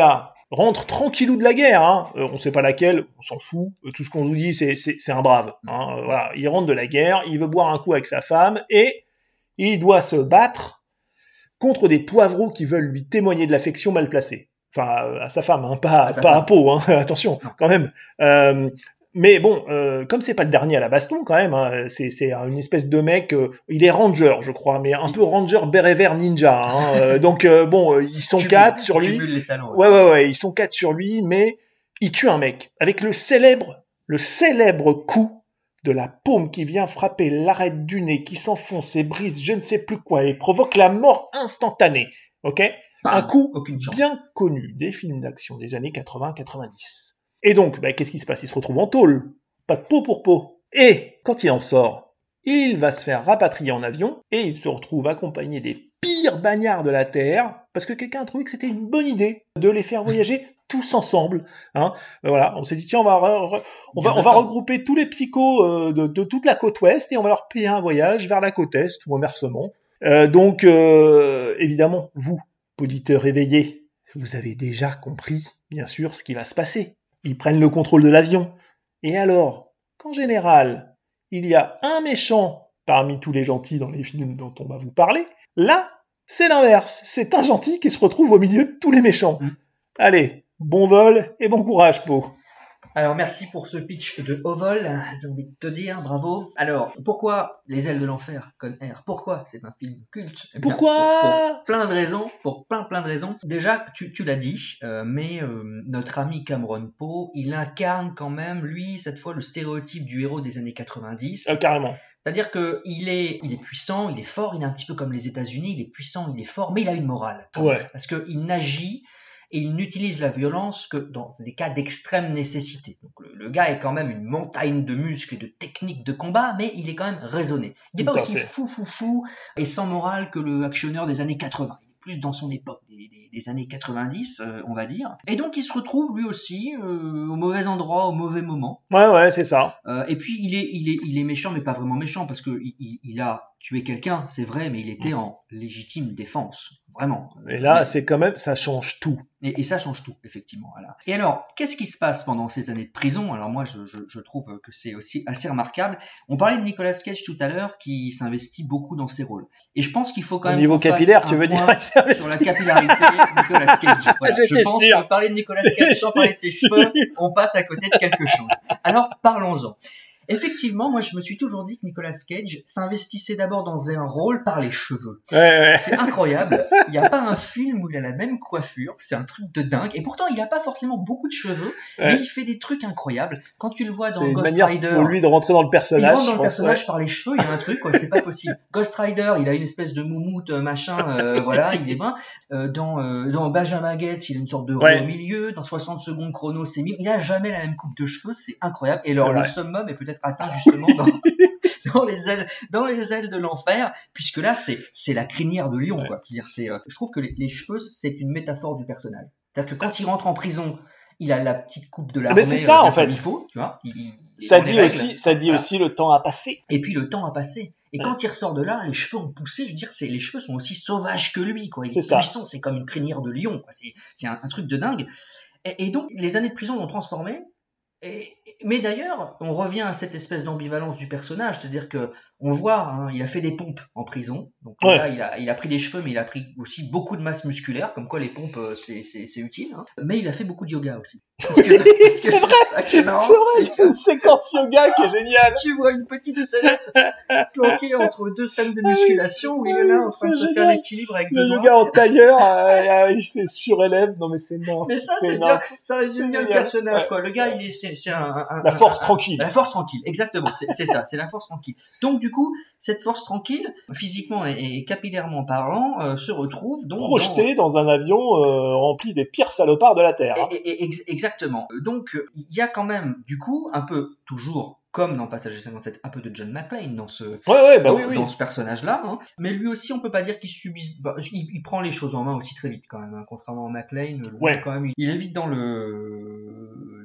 [SPEAKER 10] rentre tranquillou de la guerre, hein. Euh, on sait pas laquelle, on s'en fout, euh, tout ce qu'on nous dit c'est, c'est, c'est un brave, hein. Euh, voilà. Il rentre de la guerre, il veut boire un coup avec sa femme, et il doit se battre contre des poivreaux qui veulent lui témoigner de l'affection mal placée. Enfin, à sa femme, hein, pas, pas à Pau, hein, attention, quand même. Euh, mais bon, euh, comme c'est pas le dernier à la baston, quand même, hein, c'est, c'est une espèce de mec, euh, il est ranger, je crois, mais un peu ranger béret vert ninja, hein, euh, donc euh, bon, euh, ils sont quatre sur lui.
[SPEAKER 11] Les talents,
[SPEAKER 10] ouais. ouais, ouais, ouais, ils sont quatre sur lui, mais il tue un mec, avec le célèbre, le célèbre coup de la paume qui vient frapper l'arête du nez, qui s'enfonce et brise je ne sais plus quoi, et provoque la mort instantanée, ok ? Un coup bien connu des films d'action des années quatre-vingts quatre-vingt-dix. Et donc, bah, qu'est-ce qui se passe ? Il se retrouve en tôle. Pas de peau pour peau. Et, quand il en sort, il va se faire rapatrier en avion, et il se retrouve accompagné des pires bagnards de la Terre, parce que quelqu'un a trouvé que c'était une bonne idée de les faire voyager tous ensemble. Hein. Voilà, on s'est dit, tiens, on va, re- on va, on va regrouper tous les psychos euh, de, de toute la côte ouest, et on va leur payer un voyage vers la côte est, ou inversement. Euh, donc, euh, évidemment, vous, auditeurs éveillés, vous avez déjà compris, bien sûr, ce qui va se passer. Ils prennent le contrôle de l'avion. Et alors, qu'en général, il y a un méchant parmi tous les gentils dans les films dont on va vous parler, là, c'est l'inverse. C'est un gentil qui se retrouve au milieu de tous les méchants. Mmh. Allez, bon vol et bon courage, Pau.
[SPEAKER 11] Alors, merci pour ce pitch de haut vol, j'ai envie de te dire, bravo. Alors, pourquoi Les ailes de l'enfer, Con Air ? Pourquoi c'est un film culte ? Eh bien,
[SPEAKER 10] Pourquoi ?
[SPEAKER 11] pour, pour plein de raisons, pour plein plein de raisons. Déjà, tu, tu l'as dit, euh, mais euh, notre ami Cameron Poe, il incarne quand même, lui, cette fois, le stéréotype du héros des années quatre-vingt-dix.
[SPEAKER 10] Euh, carrément.
[SPEAKER 11] C'est-à-dire qu'il est, il est puissant, il est fort, il est un petit peu comme les États-Unis, il est puissant, il est fort, mais il a une morale.
[SPEAKER 10] Ouais.
[SPEAKER 11] Parce qu'il n'agit et il n'utilise la violence que dans des cas d'extrême nécessité. Donc le, le gars est quand même une montagne de muscles et de techniques de combat, mais il est quand même raisonné. Il n'est pas aussi fait. fou, fou, fou et sans morale que le actionneur des années quatre-vingts. Il est plus dans son époque, des, des, des années quatre-vingt-dix, euh, on va dire. Et donc il se retrouve lui aussi euh, au mauvais endroit, au mauvais moment.
[SPEAKER 10] Ouais, ouais, c'est ça.
[SPEAKER 11] Euh, et puis il est, il est, il est méchant, mais pas vraiment méchant, parce que il, il, il a tué quelqu'un, c'est vrai, mais il était en légitime défense. Vraiment.
[SPEAKER 10] Et là,
[SPEAKER 11] mais...
[SPEAKER 10] c'est quand même, ça change tout.
[SPEAKER 11] Et, et ça change tout, effectivement. Voilà. Et alors, qu'est-ce qui se passe pendant ces années de prison ? Alors moi, je, je, je trouve que c'est aussi assez remarquable. On parlait de Nicolas Cage tout à l'heure, qui s'investit beaucoup dans ses rôles. Et je pense qu'il faut quand même...
[SPEAKER 10] Au niveau capillaire, tu veux dire
[SPEAKER 11] sur la capillarité de Nicolas Cage. Voilà. Je pense sûr. que parler de Nicolas Cage sans parler de ses cheveux, on passe à côté de quelque chose. Alors, parlons-en. Effectivement, moi je me suis toujours dit que Nicolas Cage s'investissait d'abord dans un rôle par les cheveux.
[SPEAKER 10] Ouais, ouais.
[SPEAKER 11] C'est incroyable. Il n'y a pas un film où il a la même coiffure. C'est un truc de dingue. Et pourtant, il n'a pas forcément beaucoup de cheveux, ouais. mais il fait des trucs incroyables. Quand tu le vois dans
[SPEAKER 10] c'est
[SPEAKER 11] Ghost
[SPEAKER 10] une manière
[SPEAKER 11] Rider,
[SPEAKER 10] pour lui de rentrer dans le personnage.
[SPEAKER 11] Il rentre dans le
[SPEAKER 10] pense,
[SPEAKER 11] personnage
[SPEAKER 10] ouais.
[SPEAKER 11] par les cheveux. Il y a un truc, quoi. C'est pas possible. Ghost Rider, il a une espèce de moumoute machin. Euh, voilà, il est bien. Euh, dans euh, dans Benjamin Gates, il a une sorte de rond
[SPEAKER 10] ouais.
[SPEAKER 11] au milieu. Dans soixante secondes chrono, c'est mille. Il a jamais la même coupe de cheveux. C'est incroyable. Et alors, le summum est peut-être atteint justement dans, dans les ailes, dans les ailes de l'enfer, puisque là c'est c'est la crinière de lion, ouais. quoi. C'est-à-dire, c'est, euh, je trouve que les, les cheveux c'est une métaphore du personnage. C'est-à-dire que quand il rentre en prison, il a la petite coupe de l'armée.
[SPEAKER 10] Mais c'est ça
[SPEAKER 11] euh,
[SPEAKER 10] en fait.
[SPEAKER 11] Il faut, tu vois. Il, il,
[SPEAKER 10] ça dit aussi, ça dit voilà. aussi le temps a passé.
[SPEAKER 11] Et puis le temps a passé. Et
[SPEAKER 10] ouais.
[SPEAKER 11] quand il ressort de là, les cheveux ont poussé. Je veux dire, c'est les cheveux sont aussi sauvages que lui, quoi. Il
[SPEAKER 10] c'est
[SPEAKER 11] est
[SPEAKER 10] ça.
[SPEAKER 11] puissant, c'est comme une crinière de lion, quoi. C'est c'est un, un truc de dingue. Et, et donc les années de prison l'ont transformé. Et, mais d'ailleurs, on revient à cette espèce d'ambivalence du personnage, c'est-à-dire que on le voit, hein, il a fait des pompes en prison, donc ouais. là il a, il a pris des cheveux, mais il a pris aussi beaucoup de masse musculaire, comme quoi les pompes c'est, c'est, c'est utile, hein. Mais il a fait beaucoup de yoga aussi. Parce que,
[SPEAKER 10] oui,
[SPEAKER 11] parce que
[SPEAKER 10] c'est, vrai, ça qui est marrant, c'est vrai, il y a une séquence yoga qui est géniale.
[SPEAKER 11] Tu vois une petite scénette planquée entre deux scènes de musculation où il est là en train de se faire l'équilibre avec
[SPEAKER 10] le
[SPEAKER 11] deux
[SPEAKER 10] yoga
[SPEAKER 11] doigts.
[SPEAKER 10] en tailleur, euh, il se surélève, non mais c'est énorme.
[SPEAKER 11] Mais ça
[SPEAKER 10] c'est,
[SPEAKER 11] c'est bien, ça résume bien le personnage, ouais. quoi. Le gars il est, c'est, c'est un, un
[SPEAKER 10] la force
[SPEAKER 11] un, un,
[SPEAKER 10] tranquille.
[SPEAKER 11] La force tranquille, exactement, c'est, c'est ça, c'est la force tranquille. Donc du coup, cette force tranquille, physiquement et, et capillairement parlant, euh, se retrouve donc
[SPEAKER 10] projeté dans, dans un avion euh, rempli des pires salopards de la Terre. Hein.
[SPEAKER 11] Et, et, ex- exactement. Donc il y a quand même du coup un peu toujours comme dans Passager cinquante-sept, un peu de John McClane dans ce,
[SPEAKER 10] ouais, ouais, bah
[SPEAKER 11] dans,
[SPEAKER 10] oui, oui.
[SPEAKER 11] dans ce personnage-là. Hein. Mais lui aussi, on peut pas dire qu'il subisse. Bah, il, il prend les choses en main aussi très vite quand même. Hein. Contrairement à McClane,
[SPEAKER 10] ouais.
[SPEAKER 11] quand même, il, il est vite dans le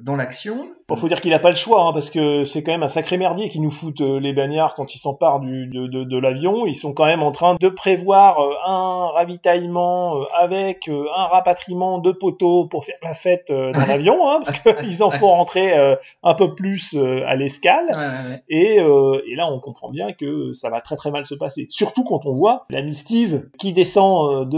[SPEAKER 11] dans l'action.
[SPEAKER 10] Bon, faut dire qu'il a pas le choix, hein, parce que c'est quand même un sacré merdier qui nous foutent euh, les bagnards quand ils s'emparent du, de, de, de l'avion. Ils sont quand même en train de prévoir euh, un ravitaillement euh, avec euh, un rapatriement de poteaux pour faire la fête euh, dans l'avion, hein, parce qu'ils en font rentrer euh, un peu plus euh, à l'escale.
[SPEAKER 11] Ouais, ouais, ouais.
[SPEAKER 10] Et, euh, et là, on comprend bien que ça va très très mal se passer. Surtout quand on voit l'ami Steve qui descend euh, de...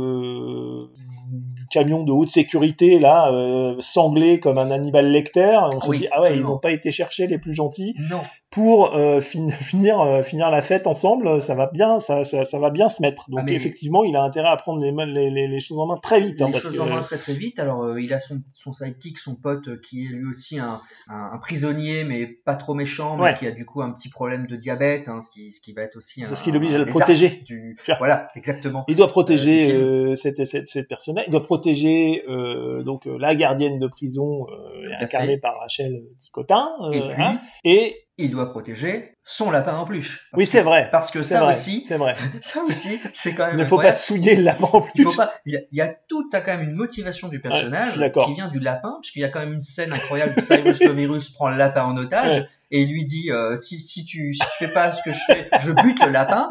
[SPEAKER 10] Euh, camion de haute sécurité là euh, sanglé comme un Hannibal Lecter, on se
[SPEAKER 11] oui,
[SPEAKER 10] dit ah ouais
[SPEAKER 11] absolument.
[SPEAKER 10] Ils ont pas été chercher les plus gentils
[SPEAKER 11] non.
[SPEAKER 10] pour euh, fin, finir euh, finir la fête ensemble, ça va bien ça, ça, ça va bien se mettre. Donc ah, mais effectivement il a intérêt à prendre les, les, les, les choses en main très vite.
[SPEAKER 11] Les
[SPEAKER 10] hein, parce
[SPEAKER 11] choses
[SPEAKER 10] que,
[SPEAKER 11] en main très très vite. Alors euh, il a son, son sidekick, son pote euh, qui est lui aussi un, un, un prisonnier mais pas trop méchant, mais ouais. qui a du coup un petit problème de diabète, hein, ce qui ce qui va être aussi un,
[SPEAKER 10] c'est ce qui l'oblige à le protéger.
[SPEAKER 11] Du... Voilà, exactement.
[SPEAKER 10] Il doit protéger euh, cette cette cette personne-là. Il doit protéger euh, donc euh, la gardienne de prison euh, incarnée par Rachel Ticotin euh,
[SPEAKER 11] et, puis,
[SPEAKER 10] hein, et
[SPEAKER 11] il doit protéger son lapin en peluche.
[SPEAKER 10] Oui, c'est
[SPEAKER 11] que,
[SPEAKER 10] vrai.
[SPEAKER 11] Parce que ça
[SPEAKER 10] vrai,
[SPEAKER 11] aussi,
[SPEAKER 10] c'est vrai.
[SPEAKER 11] ça aussi, c'est quand même.
[SPEAKER 10] Il ne faut pas souiller le lapin en peluche.
[SPEAKER 11] Il faut pas. Il y a, il y a tout, t'as quand même une motivation du personnage
[SPEAKER 10] ouais,
[SPEAKER 11] qui vient du lapin, puisqu'il y a quand même une scène incroyable où Cyrus le virus prend le lapin en otage ouais. et lui dit euh, si si tu si tu fais pas ce que je fais, je bute le lapin.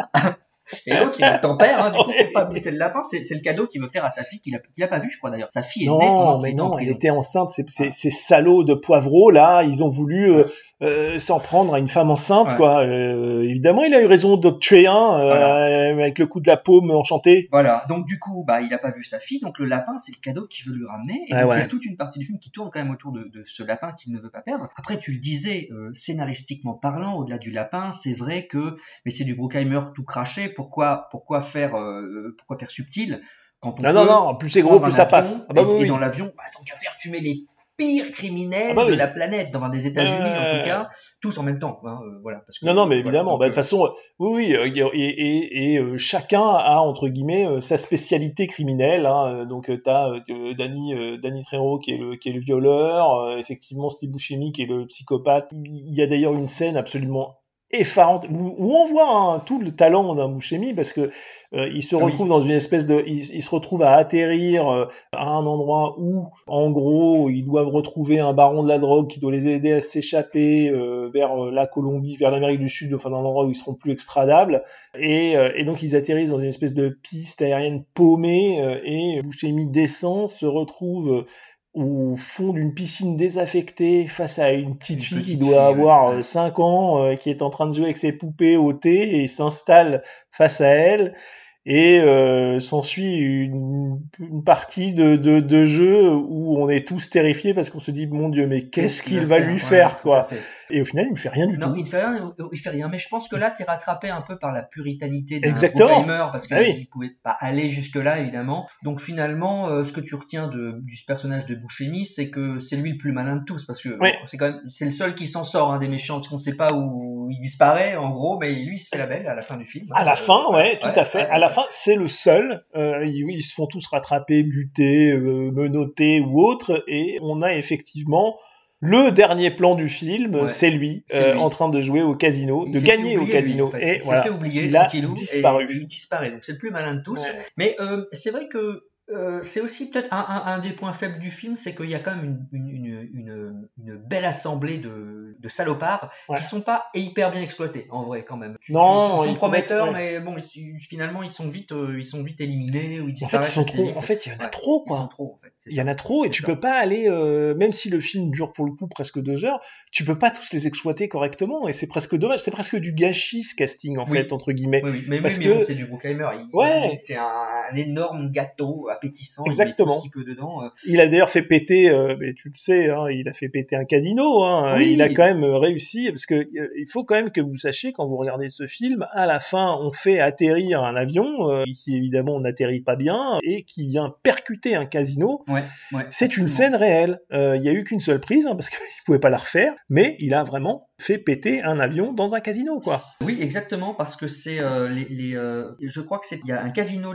[SPEAKER 11] Et l'autre, il est ton père, hein, du coup, faut pas buter le lapin. C'est, c'est le cadeau qu'il veut faire à sa fille, qu'il a, qu'il a pas vu, je crois d'ailleurs. Sa fille est
[SPEAKER 10] non,
[SPEAKER 11] née pendant
[SPEAKER 10] mais
[SPEAKER 11] qu'il
[SPEAKER 10] non,
[SPEAKER 11] était en prison.
[SPEAKER 10] Elle était enceinte. Ces, ces, ces salauds de poivreaux là, ils ont voulu euh, euh, s'en prendre à une femme enceinte, ouais. quoi. Euh, évidemment, il a eu raison de tuer un euh, voilà. avec le coup de la paume enchantée.
[SPEAKER 11] Voilà. Donc du coup, bah, il a pas vu sa fille. Donc le lapin, c'est le cadeau qu'il veut lui ramener. Et
[SPEAKER 10] ah,
[SPEAKER 11] donc,
[SPEAKER 10] ouais.
[SPEAKER 11] il y a toute une partie du film qui tourne quand même autour de, de ce lapin qu'il ne veut pas perdre. Après, tu le disais, euh, scénaristiquement parlant, au-delà du lapin, c'est vrai que, mais c'est du Bruckheimer tout craché. Pourquoi, pourquoi faire euh, Pourquoi faire subtil quand on
[SPEAKER 10] non,
[SPEAKER 11] peut
[SPEAKER 10] non, non, plus c'est gros, plus ça passe.
[SPEAKER 11] Ah bah, et, oui, et oui. dans l'avion, bah, tant qu'à faire, tu mets les pires criminels ah bah, oui. de la planète, dans des États-Unis euh... en tout cas, tous en même temps. Hein, euh, voilà, parce que,
[SPEAKER 10] non, non, mais
[SPEAKER 11] voilà,
[SPEAKER 10] évidemment.
[SPEAKER 11] Donc,
[SPEAKER 10] bah, de toute euh... façon, oui, oui, et, et, et euh, chacun a entre guillemets euh, sa spécialité criminelle. Hein, donc euh, t'as euh, Danny, euh, Danny Trejo qui est le qui est le violeur, euh, effectivement Steve Buscemi qui est le psychopathe. Il y a d'ailleurs une scène absolument effarante où, où on voit hein, tout le talent d'un Buscemi parce que euh, il se retrouve oui. dans une espèce de il, il se retrouve à atterrir euh, à un endroit où en gros ils doivent retrouver un baron de la drogue qui doit les aider à s'échapper euh, vers euh, la Colombie, vers l'Amérique du Sud, enfin dans un endroit où ils seront plus extradables et, euh, et donc ils atterrissent dans une espèce de piste aérienne paumée euh, et Buscemi descend, se retrouve euh, au fond d'une piscine désaffectée face à une petite une fille petite qui doit fille, avoir ouais. cinq ans, euh, qui est en train de jouer avec ses poupées au thé et s'installe face à elle. Et euh, s'ensuit une, une partie de, de, de jeu où on est tous terrifiés parce qu'on se dit mon Dieu mais qu'est-ce, qu'est-ce qu'il, qu'il va faire, lui faire ouais, quoi. Et au final il ne fait rien du
[SPEAKER 11] non,
[SPEAKER 10] tout.
[SPEAKER 11] Non il fait rien, il fait rien. Mais je pense que là t'es rattrapé un peu par la puritanité d'un Bruckheimer parce qu'il ah oui. pouvait pas aller jusque là évidemment. Donc finalement euh, ce que tu retiens de, du personnage de Buscemi c'est que c'est lui le plus malin de tous parce que oui. bon, c'est quand même c'est le seul qui s'en sort hein, des méchants parce qu'on sait pas où il disparaît en gros mais lui il se fait la belle à la fin du film.
[SPEAKER 10] À
[SPEAKER 11] hein,
[SPEAKER 10] la
[SPEAKER 11] euh,
[SPEAKER 10] fin ouais, ouais tout
[SPEAKER 11] ouais,
[SPEAKER 10] à fait. Ouais, à la fin c'est le seul. Euh, ils, ils se font tous rattraper, buter, euh, menotter ou autre et on a effectivement le dernier plan du film, ouais, c'est lui, c'est euh, lui en train de jouer au casino, il de gagner oublié, au casino.
[SPEAKER 11] Lui, en fait.
[SPEAKER 10] Et
[SPEAKER 11] il
[SPEAKER 10] voilà,
[SPEAKER 11] s'est fait oublier,
[SPEAKER 10] il a disparu.
[SPEAKER 11] Et, et il disparaît, donc c'est le plus malin de tous. Ouais. Mais euh, c'est vrai que euh, c'est aussi peut-être un, un, un des points faibles du film, c'est qu'il y a quand même une, une, une, une, une belle assemblée de, de salopards ouais. qui sont pas hyper bien exploités en vrai quand même.
[SPEAKER 10] Non,
[SPEAKER 11] ils sont prometteurs, ouais. mais bon, ils, finalement ils sont vite, euh, ils sont vite éliminés ou ils disparaissent.
[SPEAKER 10] En fait, ils sont trop. En fait, il y en a ouais. trop quoi.
[SPEAKER 11] Ils sont trop, en fait.
[SPEAKER 10] Il y en a trop et tu ça. peux pas aller, euh, même si le film dure pour le coup presque deux heures, tu peux pas tous les exploiter correctement et c'est presque dommage. C'est presque du gâchis ce casting en oui. fait entre guillemets.
[SPEAKER 11] Oui, oui. mais,
[SPEAKER 10] parce
[SPEAKER 11] oui,
[SPEAKER 10] que
[SPEAKER 11] mais bon, c'est du Bruckheimer. Il,
[SPEAKER 10] ouais.
[SPEAKER 11] C'est un, un énorme gâteau appétissant.
[SPEAKER 10] Exactement.
[SPEAKER 11] Il met tout ce qu'il peut dedans.
[SPEAKER 10] Il a d'ailleurs fait péter, euh, mais tu le sais, hein, il a fait péter un casino. Hein, oui. Il a quand même réussi parce que euh, il faut quand même que vous sachiez quand vous regardez ce film, à la fin, on fait atterrir un avion euh, qui évidemment n'atterrit pas bien et qui vient percuter un casino.
[SPEAKER 11] Ouais, ouais,
[SPEAKER 10] c'est une scène réelle. Il euh, y a eu qu'une seule prise hein, parce qu'il pouvait pas la refaire, mais il a vraiment fait péter un avion dans un casino, quoi.
[SPEAKER 11] Oui, exactement, parce que c'est euh, les, les euh, je crois que c'est il y a un casino de Las Vegas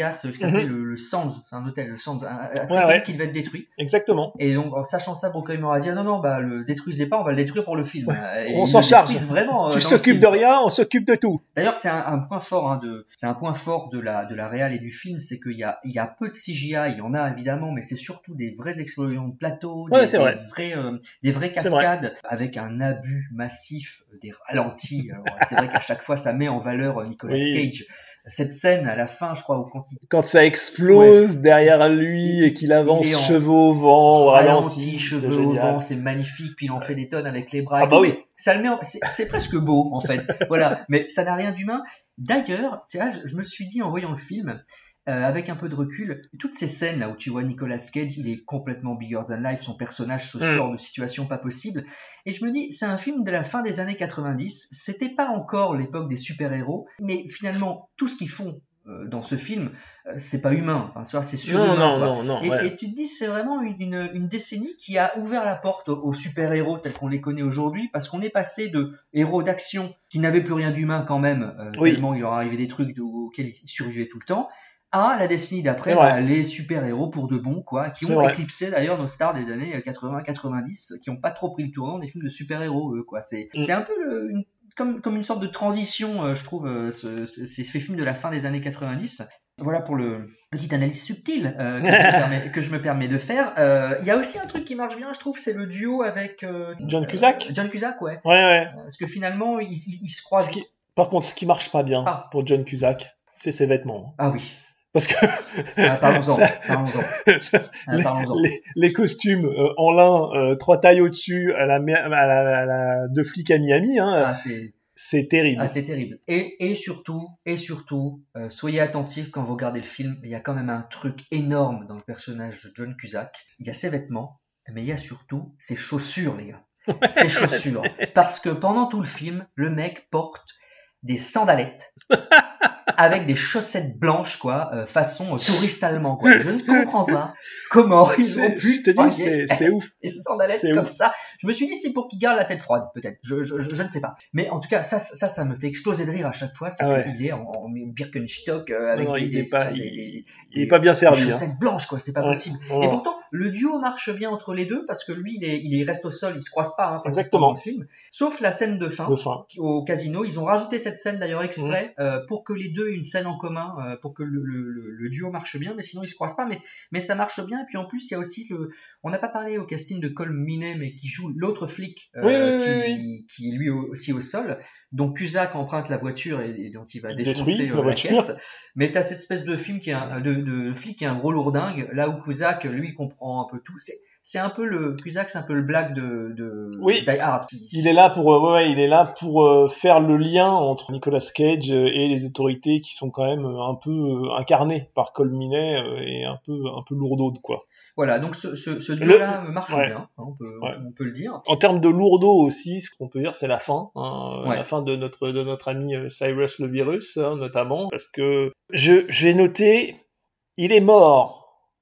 [SPEAKER 11] Vegas qui s'appelait
[SPEAKER 10] Mhm.
[SPEAKER 11] le, le Sands, c'est un hôtel, le Sands, un, un
[SPEAKER 10] Ouais,
[SPEAKER 11] truc
[SPEAKER 10] ouais.
[SPEAKER 11] qui devait être détruit.
[SPEAKER 10] Exactement.
[SPEAKER 11] Et donc, en sachant ça, Bruckheimer a dit ah, non, non, bah le détruisez pas, on va le détruire pour le film. Et
[SPEAKER 10] On
[SPEAKER 11] ils
[SPEAKER 10] s'en
[SPEAKER 11] le
[SPEAKER 10] charge.
[SPEAKER 11] détruisent vraiment. euh,
[SPEAKER 10] Tu
[SPEAKER 11] dans le
[SPEAKER 10] s'occupes
[SPEAKER 11] film,
[SPEAKER 10] de
[SPEAKER 11] quoi.
[SPEAKER 10] rien, on s'occupe de tout.
[SPEAKER 11] D'ailleurs, c'est un, un point fort hein, de, c'est un point fort de la de la réal et du film, c'est qu'il y a il y a peu de C G I, il y en a évidemment, mais c'est surtout des vraies explosions de plateau,
[SPEAKER 10] Ouais,
[SPEAKER 11] des,
[SPEAKER 10] c'est
[SPEAKER 11] des
[SPEAKER 10] vrai.
[SPEAKER 11] vrais euh, des vraies
[SPEAKER 10] C'est vrai.
[SPEAKER 11] cascades avec un abus massif des ralentis. Alors, c'est vrai qu'à chaque fois, ça met en valeur euh, Nicolas
[SPEAKER 10] Oui.
[SPEAKER 11] Cage. Cette scène à la fin, je crois, où quand il
[SPEAKER 10] Quand ça explose derrière lui et qu'il avance
[SPEAKER 11] il est en
[SPEAKER 10] cheveux au vent, au ralenti,
[SPEAKER 11] ralenti,
[SPEAKER 10] c'est
[SPEAKER 11] cheveux au
[SPEAKER 10] génial.
[SPEAKER 11] vent, c'est magnifique, puis il en fait des tonnes avec les bras.
[SPEAKER 10] Ah
[SPEAKER 11] et
[SPEAKER 10] bah
[SPEAKER 11] tout,
[SPEAKER 10] oui.
[SPEAKER 11] mais ça le met, en- c'est, c'est presque beau en fait. Voilà, mais ça n'a rien d'humain. D'ailleurs, tu vois, je, je me suis dit en voyant le film, euh, avec un peu de recul, toutes ces scènes là où tu vois Nicolas Cage, il est complètement bigger than life, son personnage se
[SPEAKER 10] Mm.
[SPEAKER 11] sort de situations pas possibles, et je me dis, c'est un film de la fin des années quatre-vingt-dix. C'était pas encore l'époque des super-héros, mais finalement tout ce qu'ils font euh, dans ce film, euh, c'est pas humain. Enfin, tu vois, c'est surhumain.
[SPEAKER 10] Non, non,
[SPEAKER 11] quoi.
[SPEAKER 10] non, non,
[SPEAKER 11] Et,
[SPEAKER 10] ouais.
[SPEAKER 11] et tu te dis, c'est vraiment une, une, une décennie qui a ouvert la porte aux, aux super-héros tels qu'on les connaît aujourd'hui, parce qu'on est passé de héros d'action qui n'avaient plus rien d'humain quand même, euh,
[SPEAKER 10] Oui.
[SPEAKER 11] tellement il leur arrivait des trucs de- auxquels ils survivaient tout le temps, à la décennie d'après,
[SPEAKER 10] C'est vrai.
[SPEAKER 11] bah, les super-héros pour de bon, quoi, qui
[SPEAKER 10] C'est
[SPEAKER 11] ont
[SPEAKER 10] vrai.
[SPEAKER 11] éclipsé d'ailleurs nos stars des années quatre-vingts quatre-vingt-dix, qui n'ont pas trop pris le tournant des films de super-héros, eux, quoi. C'est,
[SPEAKER 10] Mm.
[SPEAKER 11] c'est un peu le- une, comme, comme une sorte de transition, euh, je trouve, euh, ce- ce- ces, ces films de la fin des années quatre-vingt-dix. Voilà pour le petite analyse subtile euh, que, je me permets, que je me permets de faire. Euh, Il y a aussi un truc qui marche bien, je trouve, c'est le duo avec euh,
[SPEAKER 10] John Cusack
[SPEAKER 11] euh, John Cusack, ouais.
[SPEAKER 10] Ouais, ouais.
[SPEAKER 11] Parce que finalement, ils, ils, ils se croisent.
[SPEAKER 10] Ce qui- Par contre, ce qui marche pas bien
[SPEAKER 11] Ah.
[SPEAKER 10] pour John Cusack, c'est ses vêtements.
[SPEAKER 11] Ah oui.
[SPEAKER 10] Parce que
[SPEAKER 11] Ah, parlons-en.
[SPEAKER 10] Ça-
[SPEAKER 11] Parlons-en. Ah,
[SPEAKER 10] les,
[SPEAKER 11] parlons-en.
[SPEAKER 10] les- les costumes euh, en lin, euh, trois tailles au-dessus, à la, mi- à la, à la- de flic à Miami, hein,
[SPEAKER 11] Ah, c'est...
[SPEAKER 10] c'est terrible.
[SPEAKER 11] Ah, c'est terrible. Et, et surtout, et surtout, euh, soyez attentifs quand vous regardez le film. Il y a quand même un truc énorme dans le personnage de John Cusack. Il y a ses vêtements, mais il y a surtout ses chaussures, les gars. Ses chaussures. Parce que pendant tout le film, le mec porte des sandalettes avec des chaussettes blanches, quoi, euh, façon euh, touriste allemand, quoi. Je ne comprends pas comment ils ont
[SPEAKER 10] C'est-
[SPEAKER 11] pu
[SPEAKER 10] je te dis,
[SPEAKER 11] payer
[SPEAKER 10] c'est c'est ouf.
[SPEAKER 11] des sandalettes
[SPEAKER 10] C'est
[SPEAKER 11] comme
[SPEAKER 10] ouf.
[SPEAKER 11] ça. Je me suis dit, c'est pour qu'il garde la tête froide, peut-être. Je, je, je, je ne sais pas. Mais en tout cas, ça, ça, ça me fait exploser de rire à chaque fois. C'est
[SPEAKER 10] Ah ouais.
[SPEAKER 11] qu'il est en, en Birkenstock euh, avec
[SPEAKER 10] Non,
[SPEAKER 11] des,
[SPEAKER 10] il
[SPEAKER 11] des,
[SPEAKER 10] est pas-
[SPEAKER 11] des-
[SPEAKER 10] il-
[SPEAKER 11] des-
[SPEAKER 10] il est
[SPEAKER 11] des-
[SPEAKER 10] pas bien
[SPEAKER 11] des
[SPEAKER 10] servi, hein.
[SPEAKER 11] chaussettes blanches, quoi. C'est pas
[SPEAKER 10] Ouais.
[SPEAKER 11] possible.
[SPEAKER 10] Non,
[SPEAKER 11] Et
[SPEAKER 10] non.
[SPEAKER 11] pourtant, le duo marche bien entre les deux parce que lui, il, est, il est- reste au sol, il se croise pas, hein, pratiquement
[SPEAKER 10] Exactement.
[SPEAKER 11] dans le film. Sauf la scène de fin.
[SPEAKER 10] De fin.
[SPEAKER 11] Au casino, ils ont rajouté cette scène d'ailleurs
[SPEAKER 10] Mmh.
[SPEAKER 11] exprès euh, pour que les deux aient une scène en commun, euh, pour que le, le, le, le duo marche bien, mais sinon ils se croisent pas, mais, mais ça marche bien. Et puis en plus, il y a aussi le, on n'a pas parlé au casting de Colm Meaney, mais qui joue l'autre flic euh,
[SPEAKER 10] Oui, oui,
[SPEAKER 11] qui,
[SPEAKER 10] oui,
[SPEAKER 11] qui est lui au- aussi au sol. Donc Cusack emprunte la voiture et, et donc il va
[SPEAKER 10] Il
[SPEAKER 11] défoncer
[SPEAKER 10] détruit
[SPEAKER 11] euh,
[SPEAKER 10] la
[SPEAKER 11] la,
[SPEAKER 10] voiture.
[SPEAKER 11] caisse. Mais t'as cette espèce de film qui est un, de, de flic qui est un gros lourdingue, là où Cusack lui comprend un peu tout. C'est c'est un peu le Cusack, c'est un peu le black de, de
[SPEAKER 10] Oui.
[SPEAKER 11] Die Hard. qui-
[SPEAKER 10] Il est là pour, euh, ouais, ouais, il est là pour euh, faire le lien entre Nicolas Cage euh, et les autorités qui sont quand même euh, un peu euh, incarnées par Colm Meaney euh, et un peu, un peu lourdaudes, quoi.
[SPEAKER 11] Voilà, donc ce, ce, ce
[SPEAKER 10] Le-
[SPEAKER 11] duo-là marche
[SPEAKER 10] ouais.
[SPEAKER 11] bien, hein, on, peut,
[SPEAKER 10] Ouais.
[SPEAKER 11] on peut le dire.
[SPEAKER 10] En termes de lourdeau aussi, ce qu'on peut dire, c'est la fin, hein,
[SPEAKER 11] Ouais.
[SPEAKER 10] la fin de notre de notre ami euh, Cyrus le Virus, hein, notamment, parce que je j'ai noté, il est mort,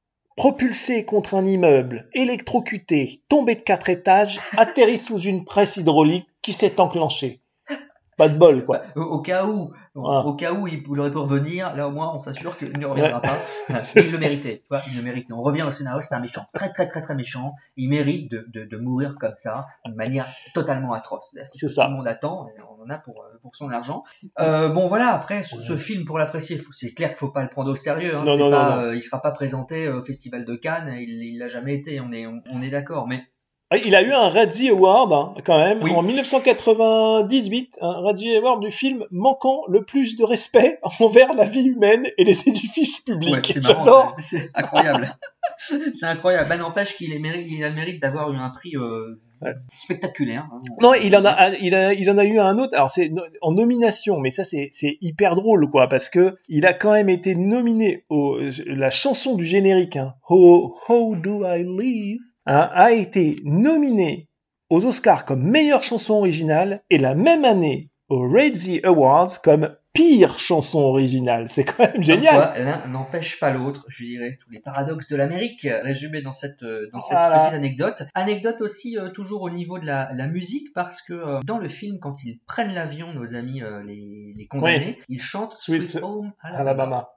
[SPEAKER 10] propulsé contre un immeuble, électrocuté, tombé de quatre étages, atterri sous une presse hydraulique qui s'est enclenchée. Pas de bol, quoi.
[SPEAKER 11] Au, au cas où,
[SPEAKER 10] Ah.
[SPEAKER 11] au cas où il aurait pu revenir, là au moins on s'assure qu'il ne reviendra
[SPEAKER 10] Ouais.
[SPEAKER 11] pas. Mais il le méritait, tu vois, il le méritait. On revient au scénario, c'est un méchant, très très très très méchant. Il mérite de, de, de mourir comme ça, d'une manière totalement atroce. C'est ce
[SPEAKER 10] C'est
[SPEAKER 11] que
[SPEAKER 10] ça.
[SPEAKER 11] tout le monde attend, et on en a pour, euh, pour son argent. Euh, bon voilà, après ce, ce film pour l'apprécier, faut- c'est clair qu'il faut pas le prendre au sérieux. Hein,
[SPEAKER 10] Non,
[SPEAKER 11] c'est
[SPEAKER 10] non,
[SPEAKER 11] pas,
[SPEAKER 10] non, non.
[SPEAKER 11] euh, il sera pas présenté au Festival de Cannes, il il l'a jamais été. On est on, on est d'accord, mais
[SPEAKER 10] Ah, il a eu un Razzie Award, hein, quand même,
[SPEAKER 11] Oui.
[SPEAKER 10] en dix-neuf cent quatre-vingt-dix-huit, un Razzie Award du film manquant le plus de respect envers la vie humaine et les édifices publics.
[SPEAKER 11] ouais, c'est marrant,
[SPEAKER 10] J'adore.
[SPEAKER 11] c'est incroyable. C'est incroyable. Ben n'empêche qu'il est mérite, il a le mérite d'avoir eu un prix euh,
[SPEAKER 10] Ouais.
[SPEAKER 11] spectaculaire. hein.
[SPEAKER 10] Non, il en a, il a, il en a eu un autre. Alors c'est no- en nomination, mais ça c'est, c'est hyper drôle, quoi, parce que il a quand même été nominé au la chanson du générique, hein, How, How Do I Live, hein, a été nominé aux Oscars comme meilleure chanson originale et la même année aux Razzie Awards comme pire chanson originale. C'est quand même
[SPEAKER 11] Comme
[SPEAKER 10] génial.
[SPEAKER 11] quoi, l'un n'empêche pas l'autre, je dirais, tous les paradoxes de l'Amérique résumés dans cette, euh, dans cette
[SPEAKER 10] Voilà.
[SPEAKER 11] petite anecdote. Anecdote aussi euh, toujours au niveau de la, la musique, parce que euh, dans le film, quand ils prennent l'avion, nos amis euh, les, les condamnés, ils chantent
[SPEAKER 10] Sweet
[SPEAKER 11] Sweet Home Alabama.
[SPEAKER 10] Alabama.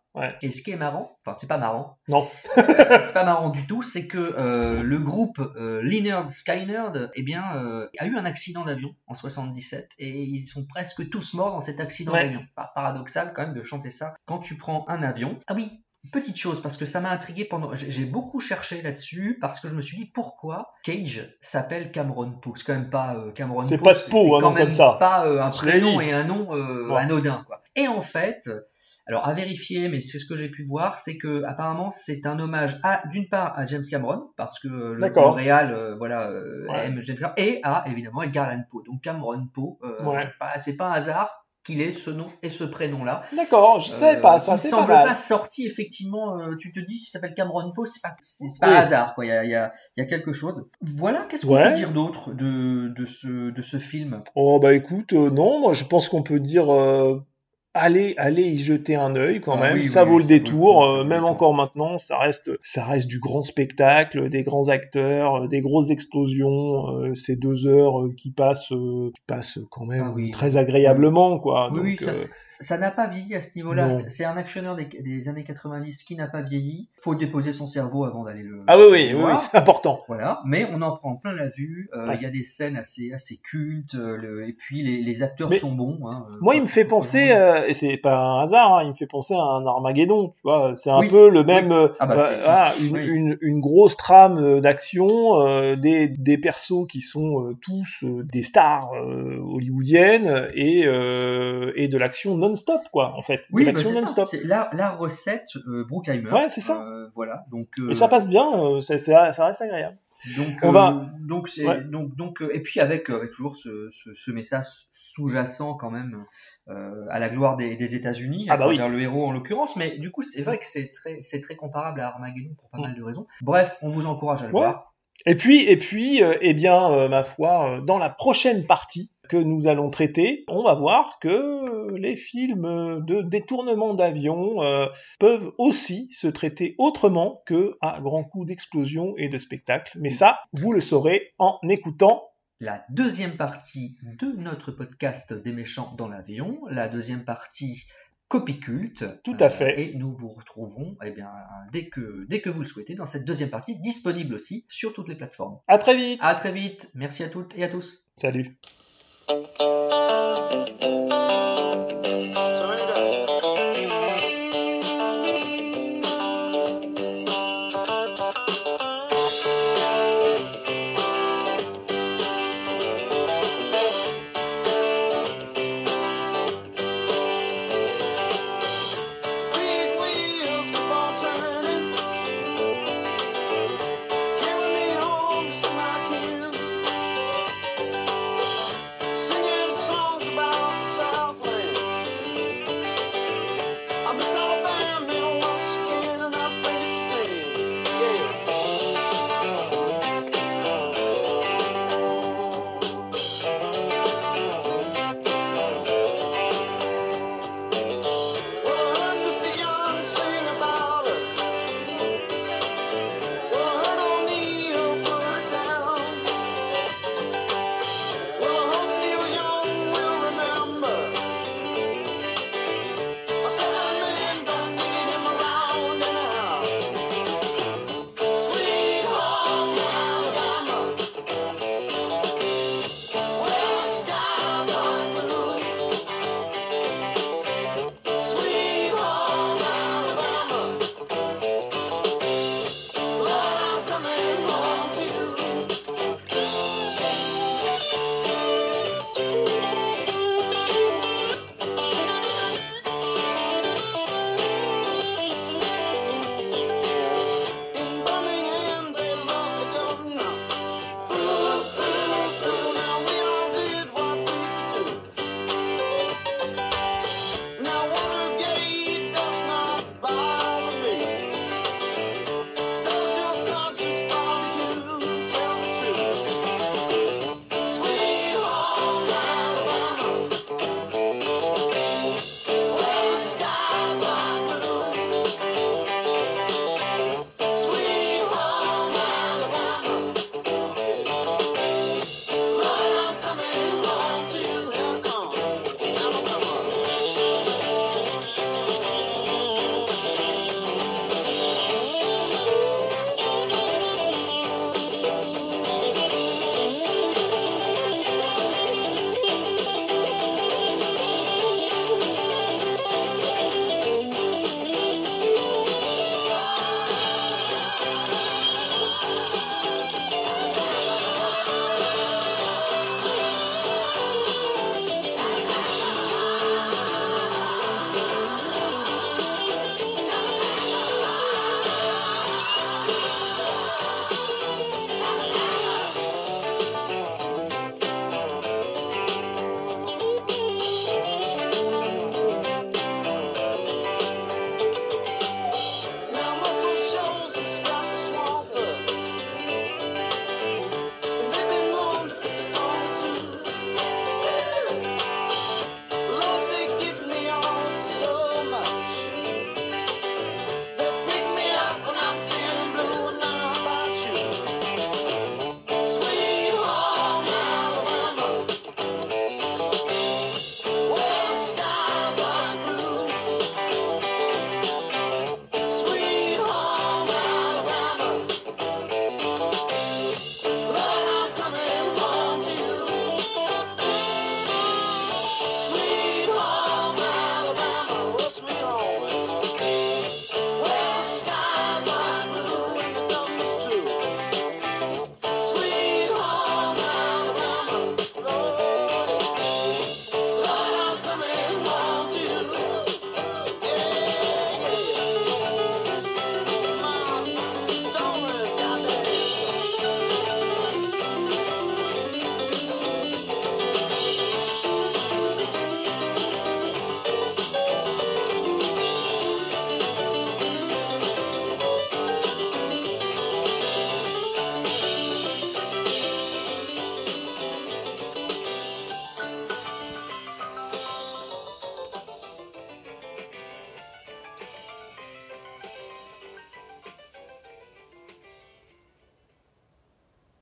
[SPEAKER 10] Ouais.
[SPEAKER 11] Et ce qui est marrant, enfin c'est pas marrant,
[SPEAKER 10] non,
[SPEAKER 11] euh, c'est pas marrant du tout, c'est que euh, le groupe euh, Lynyrd Skynyrd, eh bien, euh, a eu un accident d'avion en soixante-dix-sept et ils sont presque tous morts dans cet accident
[SPEAKER 10] ouais.
[SPEAKER 11] d'avion. Pas paradoxal quand même de chanter ça quand tu prends un avion. Ah oui. Petite chose, parce que ça m'a intrigué pendant. J'ai beaucoup cherché là-dessus, parce que je me suis dit pourquoi Cage s'appelle Cameron Poe. C'est quand même pas euh, Cameron Poe.
[SPEAKER 10] C'est pas de Poe,
[SPEAKER 11] c'est
[SPEAKER 10] hein,
[SPEAKER 11] quand
[SPEAKER 10] non,
[SPEAKER 11] même
[SPEAKER 10] comme ça.
[SPEAKER 11] pas euh, un
[SPEAKER 10] Je
[SPEAKER 11] prénom et un nom euh,
[SPEAKER 10] non.
[SPEAKER 11] anodin, quoi. Et en fait, alors à vérifier, mais c'est ce que j'ai pu voir, c'est que apparemment c'est un hommage à, d'une part à James Cameron, parce que le, le réal, euh, voilà, euh,
[SPEAKER 10] ouais.
[SPEAKER 11] aime James Cameron, et à évidemment Edgar Allan Poe. Donc Cameron Poe, euh,
[SPEAKER 10] ouais.
[SPEAKER 11] bah, c'est pas un hasard qu'il ait ce nom et ce prénom-là.
[SPEAKER 10] D'accord, je sais euh, pas, ça c'est pas mal.
[SPEAKER 11] Il semble pas sorti, effectivement, euh, tu te dis, s'il s'appelle Cameron Poe, c'est pas, c'est, c'est pas oui. un hasard, quoi, il y a, il y a, il y a quelque chose. Voilà, qu'est-ce qu'on ouais. peut dire d'autre de, de, ce, de ce film ?
[SPEAKER 10] Oh bah écoute, euh, non, moi je pense qu'on peut dire... Euh... Allez, allez y jeter un œil quand ah, même, oui, ça oui, vaut le ça détour, vaut, euh, même détour. Encore maintenant, ça reste, ça reste du grand spectacle, des grands acteurs, euh, des grosses explosions, euh, ces deux heures euh, qui passent, euh, qui passent quand même ah, oui. très agréablement, oui. quoi.
[SPEAKER 11] Oui,
[SPEAKER 10] Donc,
[SPEAKER 11] oui, ça,
[SPEAKER 10] euh...
[SPEAKER 11] ça n'a pas vieilli à ce niveau-là. C'est, c'est un actionneur des, des années quatre-vingt-dix qui n'a pas vieilli. Faut déposer son cerveau avant d'aller le.
[SPEAKER 10] Ah oui, oui, oui, oui, c'est important.
[SPEAKER 11] Voilà, mais on en prend plein la vue. Il euh, ouais. y a des scènes assez, assez cultes, euh, le, et puis les, les acteurs mais sont bons. Hein,
[SPEAKER 10] moi, il me fait penser, euh, et c'est pas un hasard, hein, il me fait penser à un Armageddon, tu vois, c'est un oui, peu le même, oui. ah bah, euh, ah, une, oui. une, une grosse trame d'action, euh, des, des persos qui sont euh, tous euh, des stars euh, hollywoodiennes et, euh, et de l'action non-stop, quoi, en fait.
[SPEAKER 11] Oui,
[SPEAKER 10] de l'action
[SPEAKER 11] bah c'est
[SPEAKER 10] non-stop.
[SPEAKER 11] Ça. C'est la, la recette euh, Bruckheimer.
[SPEAKER 10] Ouais, c'est ça.
[SPEAKER 11] Euh, voilà, donc.
[SPEAKER 10] Euh... Et ça passe bien, euh, ça, ça, ça reste agréable.
[SPEAKER 11] Donc,
[SPEAKER 10] on
[SPEAKER 11] euh,
[SPEAKER 10] va.
[SPEAKER 11] Donc, c'est,
[SPEAKER 10] ouais.
[SPEAKER 11] donc, donc, euh, et puis avec, avec toujours ce, ce, ce message sous-jacent quand même euh, à la gloire des, des États-Unis,
[SPEAKER 10] ah bah
[SPEAKER 11] à
[SPEAKER 10] oui.
[SPEAKER 11] travers le héros en l'occurrence. Mais du coup, c'est vrai que c'est très, c'est très comparable à Armageddon pour pas mmh. mal de raisons. Bref, on vous encourage à le ouais. voir.
[SPEAKER 10] Et puis, et puis, euh, eh bien, euh, ma foi, euh, dans la prochaine partie que nous allons traiter, on va voir que les films de détournement d'avion euh, peuvent aussi se traiter autrement que à grands coups d'explosion et de spectacle. Mais ça, vous le saurez en écoutant
[SPEAKER 11] la deuxième partie de notre podcast des méchants dans l'avion, la deuxième partie Copie culte.
[SPEAKER 10] Tout à fait.
[SPEAKER 11] Euh, et nous vous retrouverons eh bien, dès, que, dès que vous le souhaitez dans cette deuxième partie, disponible aussi sur toutes les plateformes.
[SPEAKER 10] À très vite.
[SPEAKER 11] À très vite. Merci à toutes et à tous.
[SPEAKER 10] Salut.
[SPEAKER 4] Turn it up.